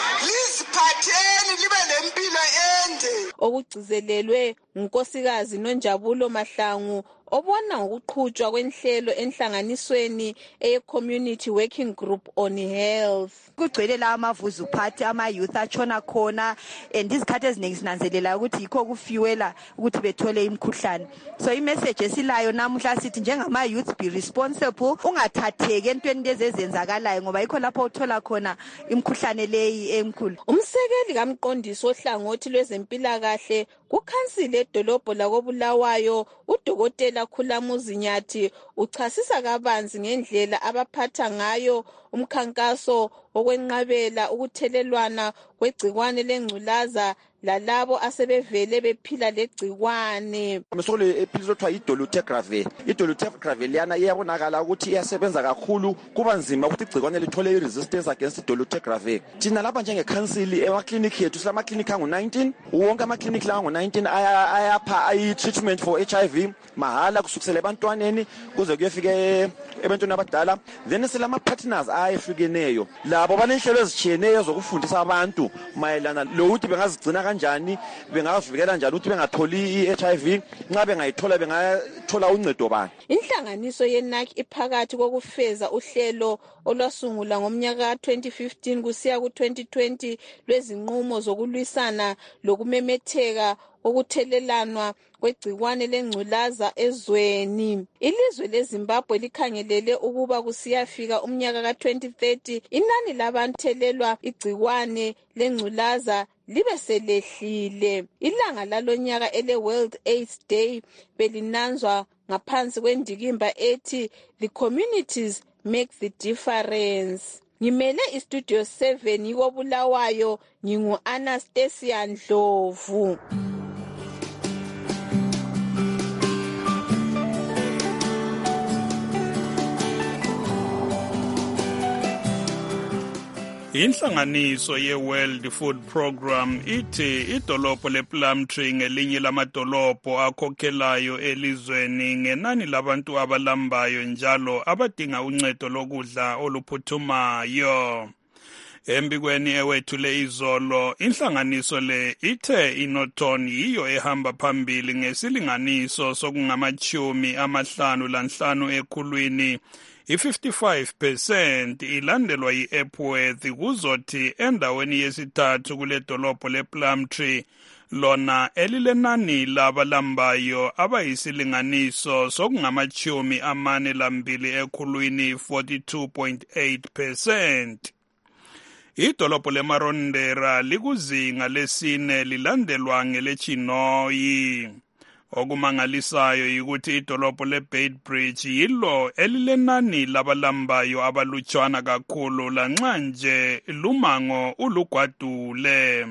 liziphatheni libe lempilo ende. Okugcizelelwe ngunkosikazi Nonjabulo Mahlangu obona ngokuqhutshwa kwenhlelo enhlanganisweni eye-Community Working Group on Health. Kugcwele la amavuzu phathi ama-youth atshona khona and izikhathi eziningi sinanzelela ukuthi yikho kufiwela ukuthi bethole imkhuhlane. So imessage esilayo namuhla sithi njengama-youth be responsible, ungathatheki entweni lezi ezenzakalayo ngoba yikho lapho uthola khona imkhuhlane leyi emkhulu. Umsekeli kamqondisi ohlangothi lwezempilakahle kukhansile edolobho lakoBulawayo uDokotela Khulamuzi Nyathi uchasisa kabanzi ngendlela abaphatha ngayo umkhankaso okwenqabela ukuthelelwana kwegcikwane lengculaza lalabo asebevele bephila legcikwane. Mesole ephilizwa kuthiwa idolutegravir. Idolutegravir yana iyabonakala ukuthi iyasebenza kakhulu, kuba nzima ukuthi igcikwane lithole i-resistance against idolutegravir. Thina lapha njengekhansili emaklinikhi yethu silamaklinikhi angu-19, wonke amaklinikhi la angu-19 ayapha i-treatment for HIV mahala kusukisela ebantwaneni kuze kuyefika ebantwini abadala. Then silama-partners ayehlukeneyo labo banenhlelo ezitshiyeneyo zokufundisa abantu mayelana lokuthi bengazigcina kanjani, bengazivikela njani ukuthi bengatholi i-HIV, nxa bengayithola bengathola uncedo bani. Inhlanganiso ye-NAC iphakathi kokufeza uhlelo olwasungula ngomnyaka 2015 kusiya ku-2020 lwezinqumo zokulwisana lokumemetheka okuthelelana kwegcikwane lengculaza ezweni. Ilizwe leZimbabwe likhangelele ukuba kusiyafika umnyaka ka-2030 inani labantu thelelwa igcikwane lengculaza libe selehlile. Ilanga lalonyaka ele-World AIDS Day belinanzwa ngaphansi kwendikimba ethi The Communities Make the Difference. Ngimele iStudio 7 yikoBulawayo, ngingu-Anastasia Ndlovu. Inhlanganiso ye-World Food Program ithi idolobho lePlumtree ngelinye lamadolobho akhokhelayo elizweni ngenani labantu abalambayo njalo abadinga uncedo lokudla oluphuthumayo. Embikweni ewethule izolo, inhlanganiso le ithe iNorton yiyo ehamba phambili ngesilinganiso sokungamachumi-55 ekhulwini. I-55% ilandelwa yi-Epworth kuzothi endaweni yesithathu kule dolobho lePlumtree lona elilenani labalambayo abayisilinganiso sokungamachumi-42 ekhulwini 42.8%. Idolobho leMarondera likuzinga lesine lilandelwa ngelechinoyi. Okumangalisayo yikuthi idolobho leBeitbridge yilo elilenani labalambayo abalutshwana kakhulu lanxa nje lumango ulugwadule.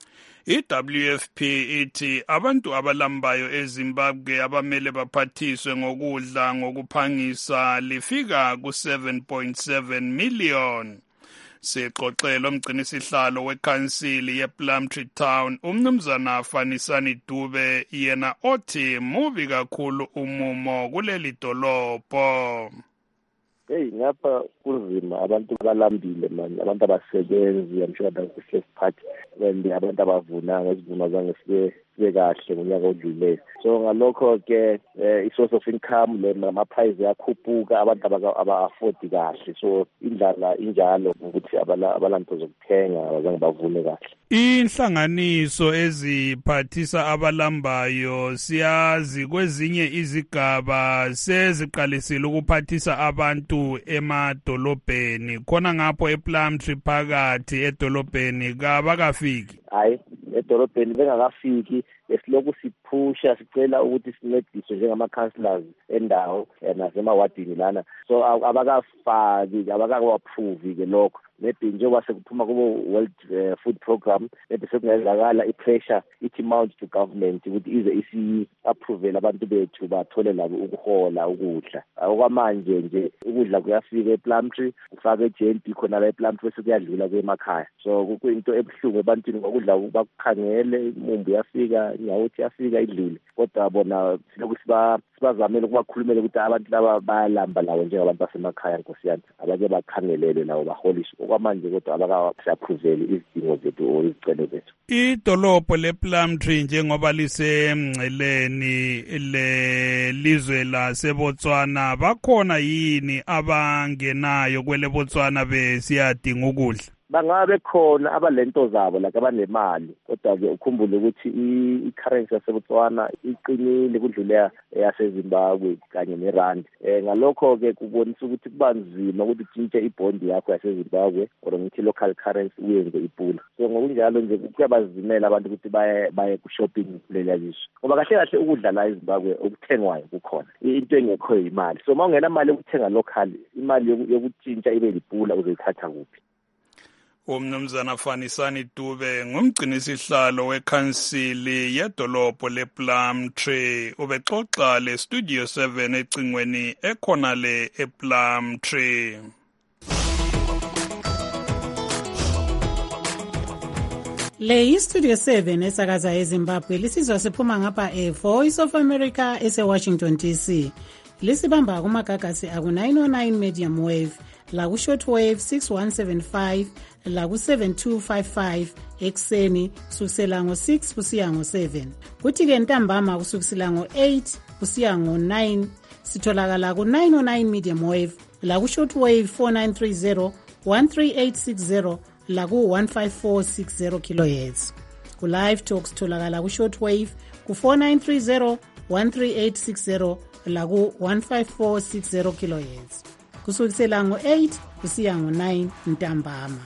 I-WFP ithi abantu abalambayo eZimbabwe abamele baphathiswe ngokudla ngokuphangisa lifika ku-7.7 million. Sixoxela umgcinisihlalo wekhansili yePlumtree Town umnumzana Fanisani Dube yena othi mubi kakhulu umumo kuleli dolobho. Ngapha kunzima, abantu balambile manje, abantu abasebenzi, I'm sure that's the first part, when abantu abavunanga isivuno zange sibe kahle ngonyaka odlulileyo. So ngalokho ke i-source of income le nama-price yakhuphuka, abantu aba-afford kahle, so indlala injalo ukuthi abalanto zokuthenga abazange bavune kahle. Inhlanganiso eziphathisa abalambayo siyazi kwezinye izigaba seziqalisile ukuphathisa abantu emadolobheni, khona ngapho ePlumtree phakathi edolobheni kabakafiki. Hayi, edolobheni bengakafiki, esilokhu siphusha sicela ukuthi sincediswe njengama-councillors endawo nasemawadini lana, so abakafaki, abakaku-approve-ke lokho. Maybe njengoba sekuphuma kubo-World Food Program, maybe sekungenzakala i-pressure ithi mount to government ukuthi ize isi-appruvele abantu bethu bathole labo ukuhola ukudla. Okwamanje nje ukudla kuyafika ePlumtree, kufaka eJNP khona la ePlumtree bese kuyadlula kwemakhaya. So kuyinto ebuhlungu ebantwini ngokudla bakukhangele, imumbu yafika, inyawothi yafika idlule. Kodwa bona silokhu sibazamele ukubakhulumela ukuthi abantu laba bayalamba lawo njengabantu basemakhaya, Nkosi yami, abake bakhangelele lawo baholiswe. Okwamanje kodwa abaka-appruvele izidingo zethu or izicelo zethu. Idolobho lePlumtree njengoba lisemngceleni lelizwe laseBotswana, bakhona yini abangenayo kwele Botswana besiyadinga ukudla? bangabe khona abalento zabo like abanemali kodwa-ke ukhumbule ukuthi i-currency yaseBotswana iqinile kudlule yaseZimbabwe kanye nerandi. Ngalokho-ke kubonisa ukuthi kuba nzima ukuthi utshintshe ibhondi yakho yaseZimbabwe or ngithi local currency uyenze ipula. So ngokunjalo nje kuyabazimela abantu ukuthi baye ku-shopping kuleliya lizwe ngoba kahle kahle ukudla la eZimbabwe okuthengwayo kukhona into engekho imali. So uma ungena imali yokuthenga local, imali yokutshintsha ibe lipula uzoyithatha kuphi? Umnumzana Fanisani Dube ngumgcinisihlalo wekhansili yedolobho lePlumtree ubexoxa le Studio 7 ecingweni ekhona le ePlumtree. Le iStudio 7 esakaza eZimbabwe lisizwa siphuma ngapha eVoice of America eseWashington DC. Lisibamba kumagagasi aku-909 medium wave laku-shortwave 6175 laku-7255 ekuseni kusukisela ngo-6 kusiya ngo-7 kuthi-ke ntambama kusukisela ngo-8 kusiya ngo-9 sitholakala ku-909 medium wave laku-shortwave 4930 13860 laku-15460 kHz. Ku-live talk sitholakala ku-shortwave ku-4930 13860 laku-15460 kHz kusukisela ngo-8 kusiya ngo-9 ntambama.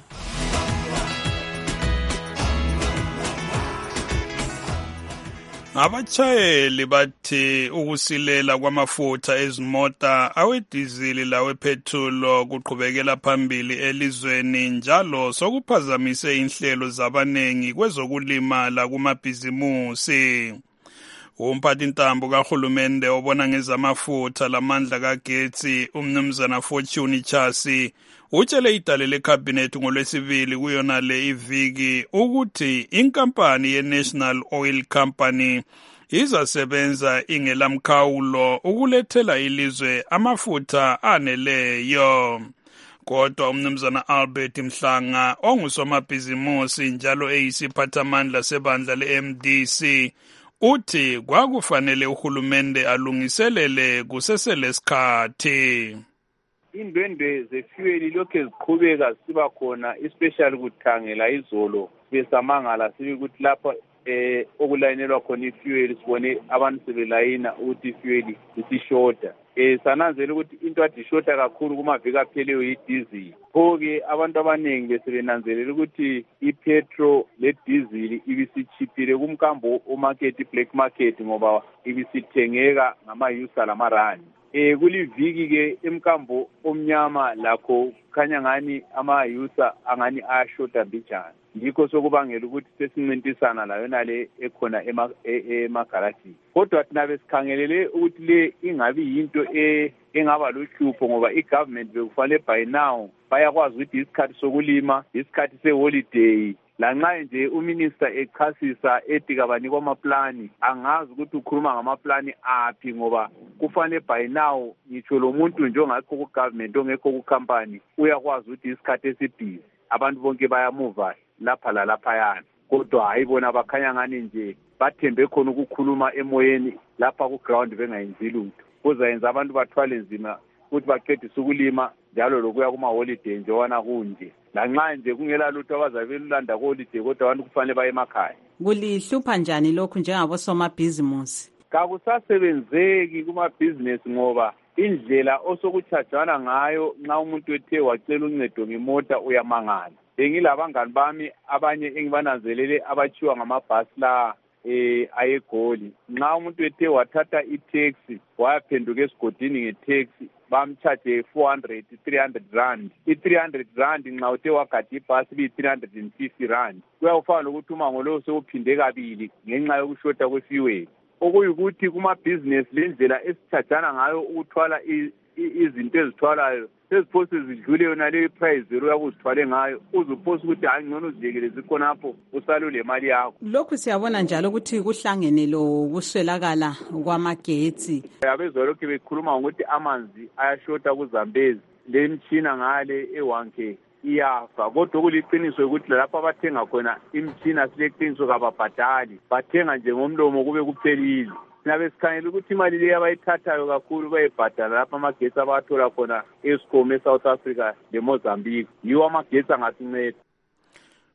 Abatshayeli bathi ukusilela kwamafutha ezimota awedizili lawepetrol kuqhubekela phambili elizweni njalo sokuphazamise inhlelo zabanengi kwezokulimala kumabhizimusi. Umphathintambo kahulumende obona ngezamafutha lamandla kagetsi umnumzana Fortune Chasi utshele idale lekhabhinethi ngoLwesibili kuyona le iviki ukuthi inkampani ye-National Oil Company izasebenza ingelamkhawulo ukulethela ilizwe amafutha aneleyo. Kodwa umnumzana Albert Mhlanga ongusomabhizimusi njalo eyisiphathamandla sebandla le-MDC uthi kwakufanele uhulumende alungiselele kuseselesikhathi. Indwendwe zefuel lokhu ziqhubeka siba khona especially kuthangela izolo besamangala sibe ukuthi lapha okulayinelwa khona ifuel sibone abantu sebelayina ukuthi ifuel isishota. Sananzela ukuthi into ade ishota kakhulu kumaviki apheleyo yidizili. Pho-ke abantu abaningi besebenanzelela ukuthi ipetrol ledizili ibisichiphile kumkambo omarket black market ngoba ibisithengeka ngama-yusa lamarandi. Kuliviki-ke emkambo omnyama lakho khanya ngani ama-yusa angani ayashota mbijana. Yikho sokubangela ukuthi sesincintisana layona le ekhona emagarajini. Kodwa thina besikhangelele ukuthi le ingabi yinto engaba luhlupho ngoba i-government bekufanele by now bayakwazi ukuthi isikhathi sokulima, isikhathi se-holiday. Lanxa nje uminister echasisa ethi kabanikwa amaplani angazi ukuthi ukhuluma ngamaplani aphi ngoba kufanele by now ngitsho lo muntu nje ongekho ku-government ongekho ku-company uyakwazi ukuthi isikhathi esibhizi abantu bonke bayamuva lapha lalaphayana. Kodwa hayi bona bakhanya ngani nje bathembe khona ukukhuluma emoyeni lapha ku-ground bengayenzi lutho. Kuzayenza abantu bathwale nzima ukuthi baqedise ukulima njalo lokuya kuma-holiday nje wana kunje. Lanxa nje kungela lutho abazabe belulanda ku-holiday kodwa abantu kufanele baye emakhaya. Kulihlupha njani lokhu njengabosomabhizimusi? Kakusasebenzeki kumabhizinesi ngoba indlela osokutshajana ngayo nxa umuntu ethe wacela uncedo ngemota uyamangala. Bengilabangani bami abanye engibananzelele abachiwa ngamabhasi la ayegoli. Nxa umuntu ethe wathatha itaxi wayaphenduka esigodini ngetaxi bamchaje 400 300 rand. I300 rand nxa uthe wagada ibhasi bi350 rand. Kuyawufana lokuthi umango lo sewuphinde kabili ngenxa yokushota kwefuel. Okuyikuthi kumabhizinesi lendlela esithathana ngayo ukuthwala izinto ezithwalayo seziphosi zidlule yona le price zero yakuzithwale ngayo uzuphosa ukuthi hayi ngcono uziyekele zikhonapho usalule imali yakho. Lokhu siyabona njalo ukuthi kuhlangene lo kuswelakala kwamagetsi. Abezwa lokhu bekhuluma ngokuthi amanzi ayashota kuZambezi le mtshina ngale e1K iyafa kodwa kuliqiniso ukuthi lapha abathenga khona imtshina sileqiniso kababhadali bathenga nje ngomlomo kube kuphelile. Nabe sikhangela ukuthi imali le abayithathayo kakhulu bayibhadala lapha amagetsi abathola khona eScom eSouth Africa leMozambique yiwo amagetsi angasinceda.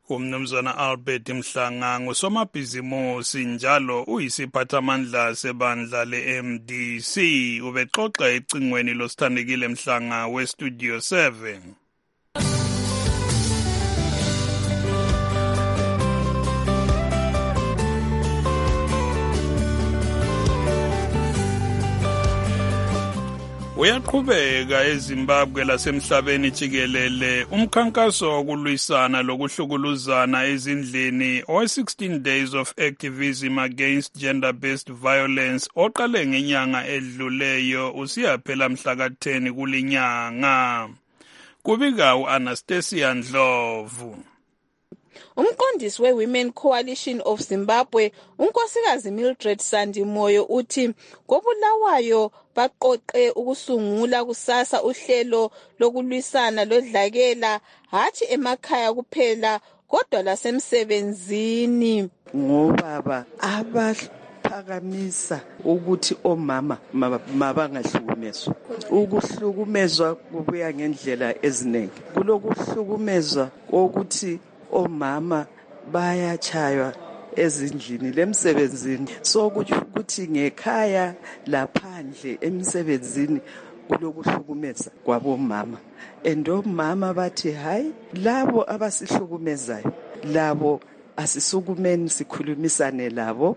Umnumzana Albert Mhlanga ngusomabhizimusi njalo uyisiphathamandla sebandla le-MDC ubexoxa ecingweni losithandekile Mhlanga weStudio 7. Uyaqhubeka eZimbabwe lasemhlabeni jikelele umkhankaso wokulwisana lokuhlukuluzana ezindlini owe-16 Days of Activism Against Gender-Based Violence oqale ngenyanga edluleyo usiyaphela mhla ka-10 kulinyanga. Kubika u-Anastasia Ndlovu. Umqondisi we-Women Coalition of Zimbabwe, unkosikazi Mildred Sandimoyo uthi koBulawayo baqoqe ukusungula kusasa uhlelo lokulwisana lodlakela hathi emakhaya kuphela kodwa lasemsebenzini. Ngobaba abaphakamisa ukuthi omama mabangahlukumezwa. Ukuhlukumezwa kubuya ngendlela eziningi. Kulokuhlukumezwa ukuthi omama bayachaywa ezindlini lemsebenzini so ukuthi ngekhaya laphandle emsebenzini kulokuhlukumeza kwabomama omama bathi hayi labo abasihlukumezayo labo asisukumeni sikhulumisane labo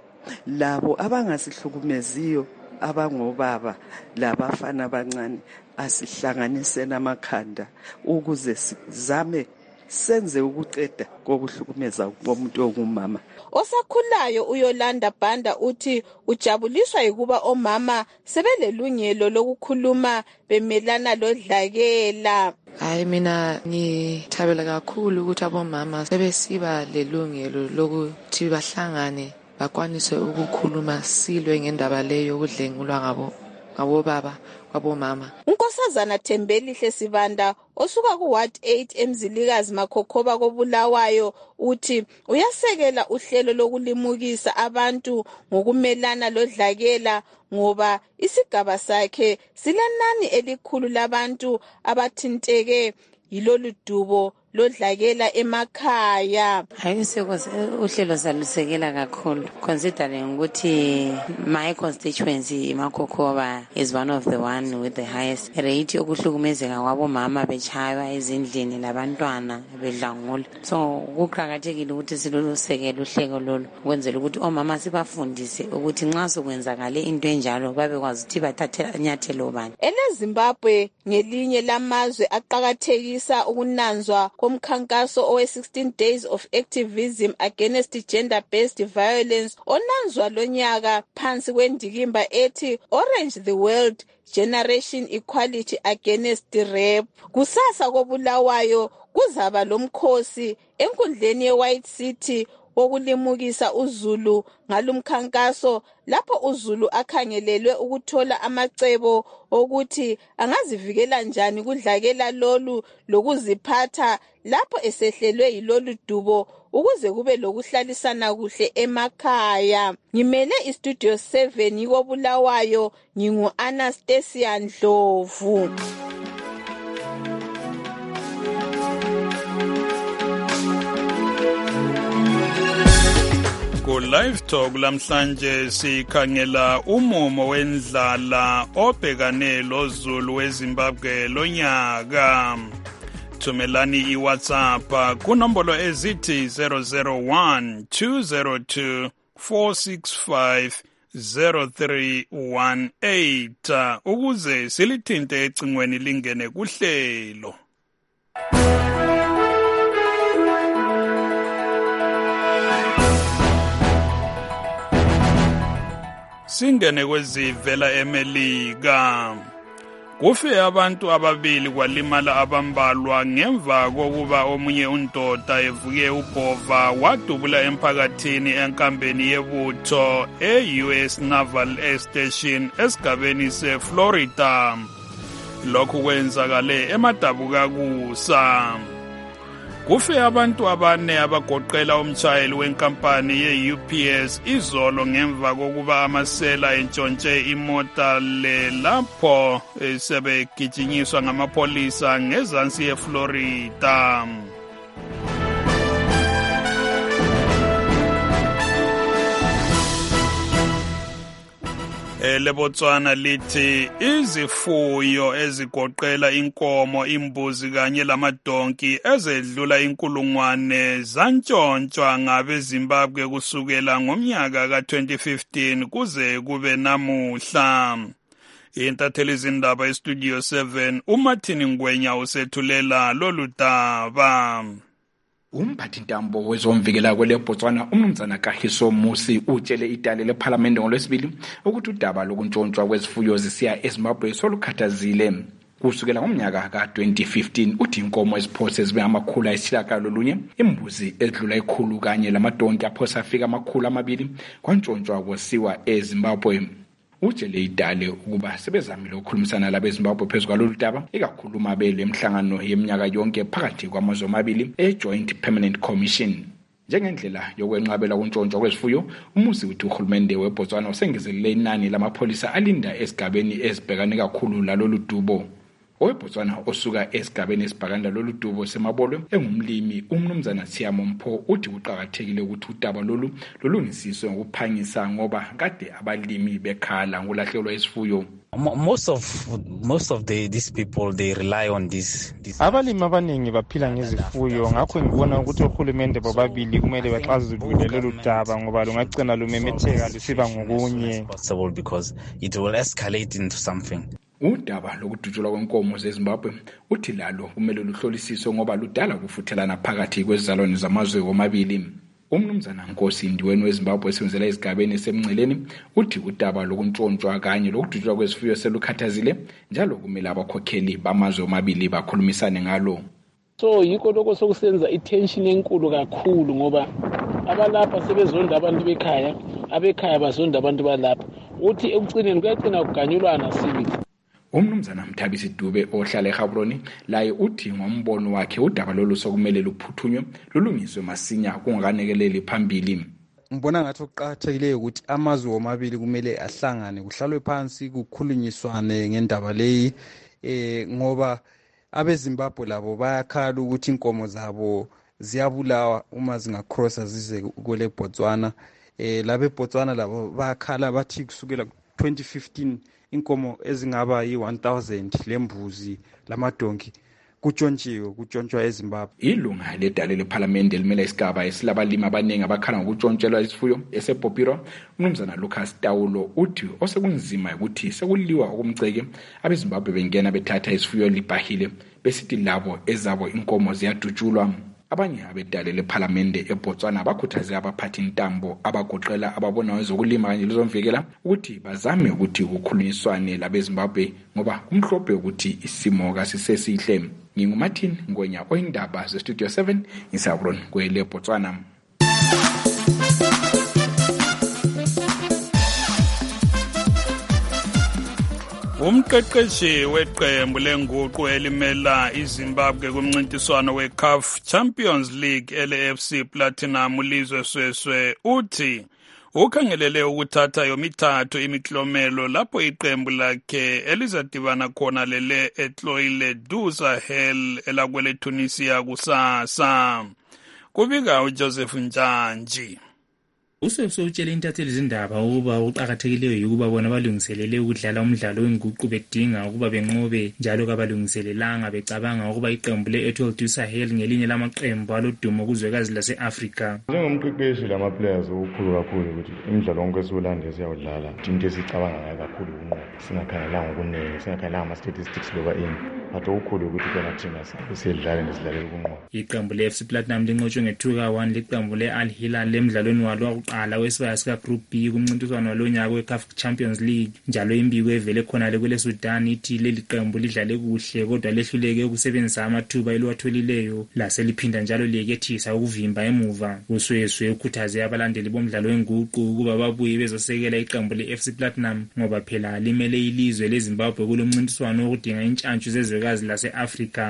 abangasihlukumeziyo abangobaba labafana abancane asihlanganise namakhanda ukuze sizame senze ukuqeda kokuhlukumeza komuntu ongumama. Osakhulayo uYolanda Banda uthi ujabuliswa ukuba omama sebelelungelo lokukhuluma bemelana lodlakela. Hayi mina ngithabela kakhulu ukuthi abomama sebesiba lelungelo lokuthi bahlangane bakwanise ukukhuluma silwe ngendaba leyo yokudlengulwa ngabobaba kwabomama. Unkosazana Thembelihle Sibanda osuka kuWard 8 eMzilikazi Makhokhoba koBulawayo uthi uyasekela uhlelo lokulimukisa abantu ngokumelana lodlakela ngoba isigaba sakhe silenani elikhulu labantu abathinteke yilolu dubo lodlakela emakhaya. Uhlelo salusekela kakhulu considering ukuthi my constituency Makhokhoba is one of the one with the highest rate yokuhlukumezeka kwabomama bechaywa ezindlini labantwana bedlangula. So kuqhakathekile ukuthi silusekele uhlelo lolu ukwenzela ukuthi omama sibafundise ukuthi nxa sokwenzakale into enjalo babekwazi ukuthi bathathe inyathelo bani. EZimbabwe ngelinye lamazwe aqhakathekisa ukunanzwa komkhankaso owe-16 Days of Activism Against Gender-Based Violence onanzwa lonyaka phansi kwendikimba ethi Orange the World Generation Equality Against Rape. Kusasa koBulawayo kuzaba lomkhosi enkundleni ye-White City wokulimukisa uZulu ngalumkhankaso lapho uZulu akhangelelwe ukuthola amacebo ukuthi angazivikela njani kudlakela lolu lokuziphatha lapho esehlelwe yilolu dubo ukuze kube lokuhlalisana kuhle emakhaya. Ngimele iStudio 7 yikoBulawayo ngingu-Anastasia Ndlovu. Ku-Live Talk lamhlanje sikhangela umumo wendlala obhekane loZulu weZimbabwe lonyaka. Thumelani iWhatsApp kunombolo ezithi 001 202 465 0318 ukuze silithinte ecingweni lingene kuhlelo. Singene kwezivela eMelika. Kufe abantu ababili kwalimala abambalwa ngemva kokuba omunye undoda evuke ubhova wadubula emphakathini enkambeni yebutho e-US Naval Air Station esigabeni seFlorida. Lokhu kwenzakale eMadabukakusa. Kufe abantu abane abagoqela umtshayeli wenkampani ye-UPS izolo ngemva kokuba amasela entshontshe imota lapho sebegijinyiswa ngamapolisa ngezansi yeFlorida. leBotswana lithi izifuyo ezigoqela inkomo, imbuzi kanye lamadonki ezedlula 1,000 zantshontshwa ngabeZimbabwe kusukela ngomnyaka ka-2015 kuze kube namuhla. Intatheli izindaba eStudio 7 uMartin Ngwenya usethulela lolu daba. Umphathintambo wezomvikela kweleBotswana umnumzana Kagiso Musi utshele idale lePhalamende ngolwesibili ukuthi udaba lokuntshontshwa kwezifuyo zisiya eZimbabwe solukhathazile. Kusukela ngomnyaka ka-2015 uthi inkomo eziphose zibe ama900, imbuzi ezidlula 100 kanye lamadonki aphosa afika 200 kwantshontshwa kwasiwa eZimbabwe. Utshele idale ukuba sebezamile ukukhulumisana labeZimbabwe phezu kwalolu daba, ikakhuluma belemhlangano yeminyaka yonke phakathi kwamazwe amabili eJoint Permanent Commission. Njengendlela yokwenqabela ukuntshontshwa kwezifuyo, umusi uthi uhulumende weBotswana usengezelele inani lamapholisa alinda esigabeni ezibhekane kakhulu lalolu dubo. OweBotswana osuka esigabeni esibhakana lolu dubo semabolo engumlimi umnumzana Siyamo Mpho uthi kuqhakathekile ukuthi udaba lolu lulungisiswe ngokuphangisa ngoba kade abalimi bekhala ngolahlelwa isifuyo. Most of these people they rely on this. Abalimi abaningi baphila ngezifuyo, ngakho ngibona ukuthi uhulumende bobabili kumele baxazulule lolu daba ngoba lungagcina lumemetheka lusiba ngokunye. Possible because it will escalate into something. Udaba lokudutshulwa kwenkomo zeZimbabwe uthi lalo kumele luhlolisiswe ngoba ludala ukufuthelana phakathi kwezizalwane zamazwe omabili. Umnumzana Nkosi Ndiweni weZimbabwe esebenzela esigabeni esemngceleni uthi udaba lokuntshontshwa kanye lokudutshulwa kwezifuyo selukhathazile njalo kumele abakhokheli bamazwe omabili bakhulumisane ngalo. So yikho lokho sokusenza itension enkulu kakhulu ngoba abalapha sebezonda abantu bekhaya, abekhaya bazonda abantu balapha. Uthi ekucineni kuyagcina kuganyulwana sibili. Umnumzana Mthabisi Dube ohlala eGaborone laye uthi ngombono wakhe udaba lolu sokumele luphuthunywe lulungiswe masinya kungakanekeleli phambili. Ngibona ngathi okuqhakathekileyo ukuthi amazwe omabili kumele ahlangane kuhlalwe phansi kukhulunyiswane ngendaba leyi ngoba abeZimbabwe labo bayakhala ukuthi inkomo zabo ziyabulawa uma zingacrossa zize kwele Botswana. LabeBotswana labo bayakhala bathi kusukela 2015 inkomo ezingaba yi-1000 lembuzi lamadonki kutshontshwa eZimbabwe. Ilunga ledale lePhalamende limela isigaba esilabalimi abaningi abakhala ngokuntshontshelwa isifuyo esePopira umnumzana Lucas Taulo uthi osekunzima ukuthi sekuliwa okumceke abeZimbabwe bengena bethatha isifuyo libhahile besithi labo ezabo inkomo ziyadutshulwa. Abanye abedale lePhalamende eBotswana bakhuthaze abaphathi intambo abagoqela ababona ezokulima kanye lezomvikela ukuthi bazame ukuthi kukhulunyiswane labeZimbabwe ngoba kumhlophe ukuthi isimo kasisesihle. NginguMartin Ngwenya oyindaba zeStudio 7 eGaborone kweleBotswana. Umqeqeshi weqembu lenguqu elimela iZimbabwe kumncintiswano weCAF Champions League LAFC Platinum ulizwe Sweswe uthi ukhangelele ukuthatha yomithathu imiklomelo lapho iqembu lakhe elizadibana khona lele eTloile du Sahel elakwele Tunisia kusasa. Kubika uJoseph Njanji. Usewuse utshele intatheli izindaba ukuba uqhakathekileyo ukuba bona balungiselele ukudlala umdlalo wenguqu bedinga ukuba benqobe njalo kabalungiselelanga becabanga ukuba iqembu le-Etoile du Sahel ngelinye lamaqembu alodumo kuzwekazi lase-Afrika. Njengomqeqeshi lama-players okukhulu kakhulu ukuthi imidlalo yonke esiwulande siyawudlala into esicabanga ngayo kakhulu ukunqoba singakhangelanga okunengi singakhangelanga ama-statistics loba ini but okukhulu ukuthi kona thina siyidlale nesidlalela ukunqoba. Iqembu le-FC Platinum linqotshwe nge-2-1 liqembu le-Al Hilal lemdlalweni walo qala wesibaya sika Group B kumncintiswano walonyaka weCAF Champions League. Njalo imbiko evele khona le kwele Sudan ithi leli qembu lidlale kuhle kodwa lehluleke ukusebenzisa amathuba eliwatholileyo laseliphinda njalo liyekethisa ukuvimba emuva. Usweswe ukhuthaze abalandeli bomdlalo wenguqu ukuba babuye bezosekela iqembu leFC Platinum ngoba phela limele ilizwe leZimbabwe kulomncintiswano okudinga intshantshu zezwekazi lase-Afrika.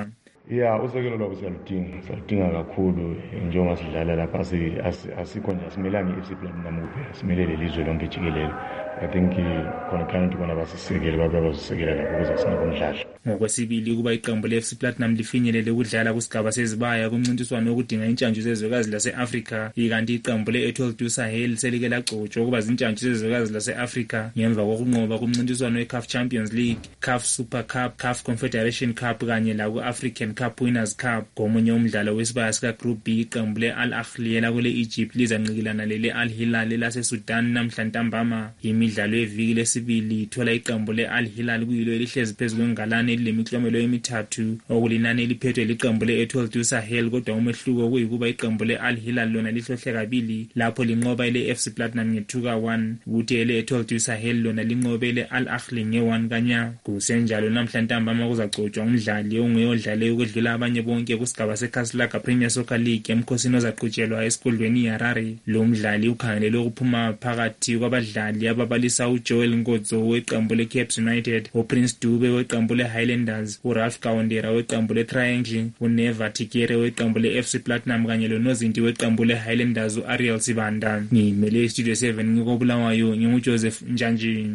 ya usekelo lwabo siyaludinga kakhulu njengoba sidlala lapha asikho nje asimelanga i-FC Platinum kuphela simele lelizwe lonke jikelele. I think khona kanti bona basisekele babebazisekela lapho ukuze singabe umdlalo. Ngokwesibili kuba iqembu le-FC Platinum lifinyelele ukudlala kusigaba sezibaya kumncintiswano wokudinga intshantshu zezwekazi lase-Afrika, ikanti iqembu le-Etoile du Sahel selike lagcotshwa ukuba zintshantshi zezwekazi lase-Afrika ngemva kokunqoba kumncintiswano we-CAF Champions League, CAF Super Cup, CAF Confederation Cup kanye laku-African Cup Winners' Cup. Ngomunye umdlalo wesibaya sika-Group B, iqembu le-Al Ahly lakule Egypt lizanqikilana lele-Al Hilal lase-Sudan namhla ntambama. Imidlalo yeviki lesibili ithola iqembu le-Al Hilal kuyilo elihlezi phezu kwengalane elilemiklomelo emithathu okulinani eliphethwe liqembu le-Etoile du Sahel, kodwa umehluko kuyikuba iqembu le-Al Hilal lona lihlohle kabili lapho linqoba ile-FC Platinum nge-2-1 kuthi ele-Etoile du Sahel lona linqobe ile-Al Ahly nge-1-0. Kusenjalo namhla ntambama kuzagcotshwa umdlali ongeyodlale ukwedlula abanye bonke kusigaba seKaslaga Premier Soccer League emkhosini ozaqhutshelwa esikolweni iHarare. Lo mdlali ukhangelelwe ukuphuma phakathi kwabadlali ababalisa uJoel Ngodzo weqembu le-Caps United, uPrince Dube weqembu le-Highlanders, uRalph Kawondera weqembu le-Triangle, uNeva Tikere weqembu le-FC Platinum kanye lonozinti weqembu le-Highlanders u-Ariel Sibanda. Ngimele iStudio 7 ngikobulawayo nginguJoseph Njanji.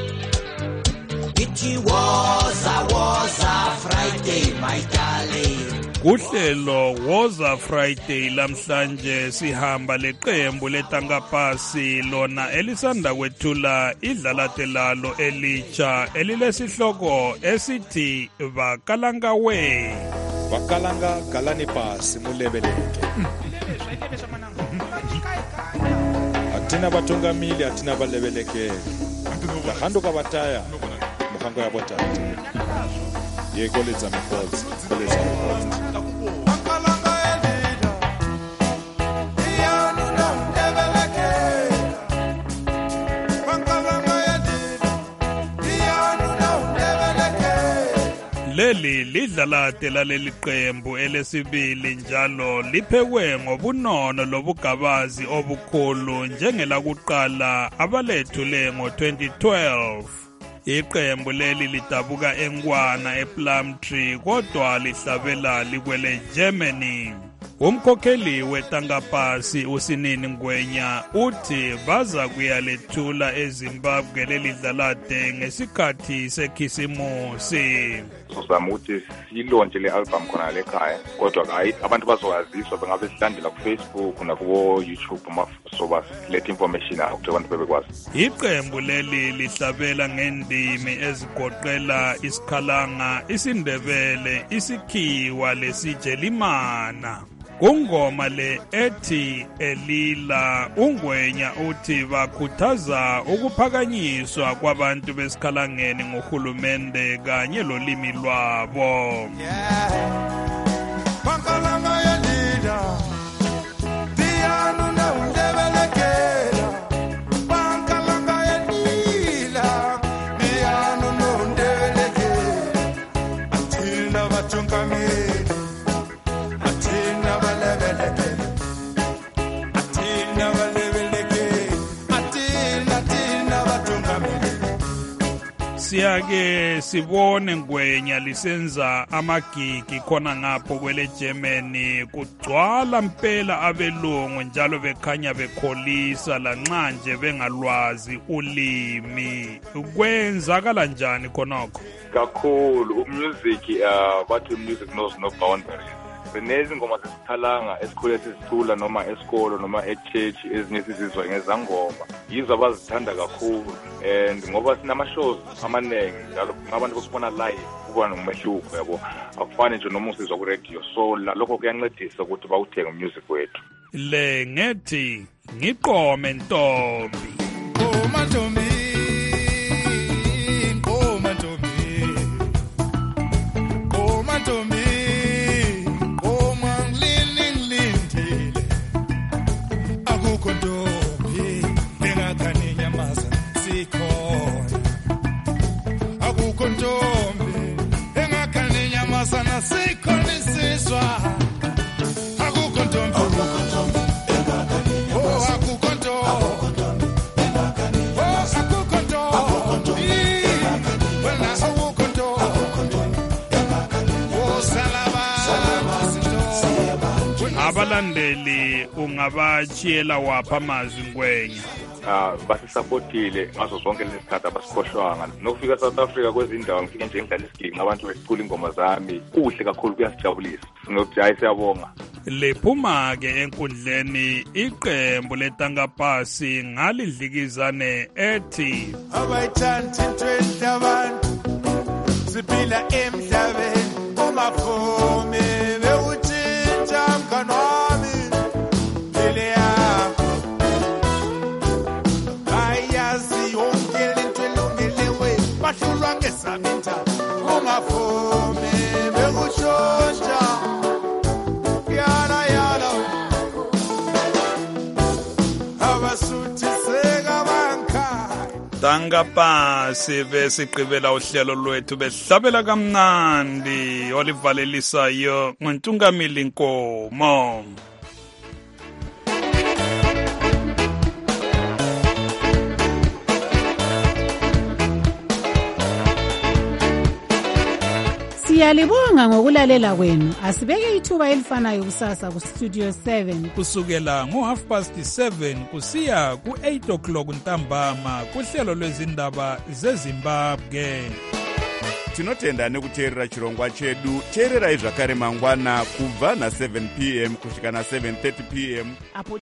It was a Friday, my darling. Kuhlelo Woza Friday lamhlanje sihamba leqembu letangapasi lona elisanda kwethula idlalate lalo elitsha elilesihloko esithi Bakalangawe. Bakalanga galani pasi mulebeleke. Atina batungamili atina balebeleke. Bahando kabataya muhango ya botata. Yegoletsa mifodzi, goletsa mifodzi. Leli lidlalate laleli qembu elesibili njalo liphekwe ngobunono lobugabazi obukhulu njengelakuqala abalethule ngo-2012. Iqembu leli lidabuka eNkwana ePlumtree kodwa lihlabela likwele Germany. Umkhokheli wetangapasi uSinini Ngwenya uthi baza kuyalethula eZimbabwe leli dlalate ngesikhathi sekhisimusi. Sozama ukuthi silontshe le-album khona lekhaya kodwa hayi abantu bazowaziswa bengabe silandela ku-Facebook nakubo-YouTube soba siletha information ukuthi abantu bebekwazi. Iqembu leli lihlabela ngendimi ezigoqela isikhalanga, isindebele, isikhiwa lesijelimana. Kungoma le ethi Elila uNgwenya uthi bakhuthaza ukuphakanyiswa kwabantu besikhalangeni ngohulumende kanye lolimi lwabo. Siyake sibone Ngwenya lisenza amagigi khona ngapho kwele Germany, kugcwala mpela abelungu njalo bekhanya bekholisa lanxa nje bengalwazi ulimi. Kwenzakala njani khonokho? Kakhulu umusic bathi music knows no boundaries. Benezi ngoma zesikhalanga esikhule sizithula noma esikolo noma e-church ezinye sizizwa ngezangoma yizo abazithanda kakhulu, and ngoba sinama-shows amaningi njalo ngabantu bokusibona live kuba nomehluko yabo, akufani nje noma usizwa ku-radio, so lokho kuyancedisa ukuthi bawuthenge umusic wethu. Le ngethi ngiqome ntombi Ntombi abalandeli ungabachiyela wapha amazwi Ngwenya? Basisapotile ngazo zonke lezi sikhathi abasikhohlwanga. Nokufika South Africa kwezindawo ngifike nje ngidlala isigingci abantu becula ingoma zami. Kuhle kakhulu, kuyasijabulisa. Sinokuthi hayi siyabonga. Lephuma ke enkundleni iqembu letangapasi ngalidlikizane ethi abayithanda into abantu siphila emhlabeni umafumi bewutshintsha mngani wami phile yakho ayazi yonke lento elungelewe bahlulwa ngesaminta umafumi bewushontsha Tangapasi besigqibela uhlelo lwethu behlabela kamnandi olivalelisayo ngontungamili Nkomo. Siyalibonga ngokulalela kwenu. Asibeke ithuba elifanayo kusasa ku Studio 7 kusukela ngo7:30 kusiya ku8 o'clock ntambama kuhlelo lwezindaba zeZimbabwe. Tinotenda nekuteerera chirongwa chedu. Teererai zvakare mangwana kubva na7 p.m. kusvika na7:30 p.m. apo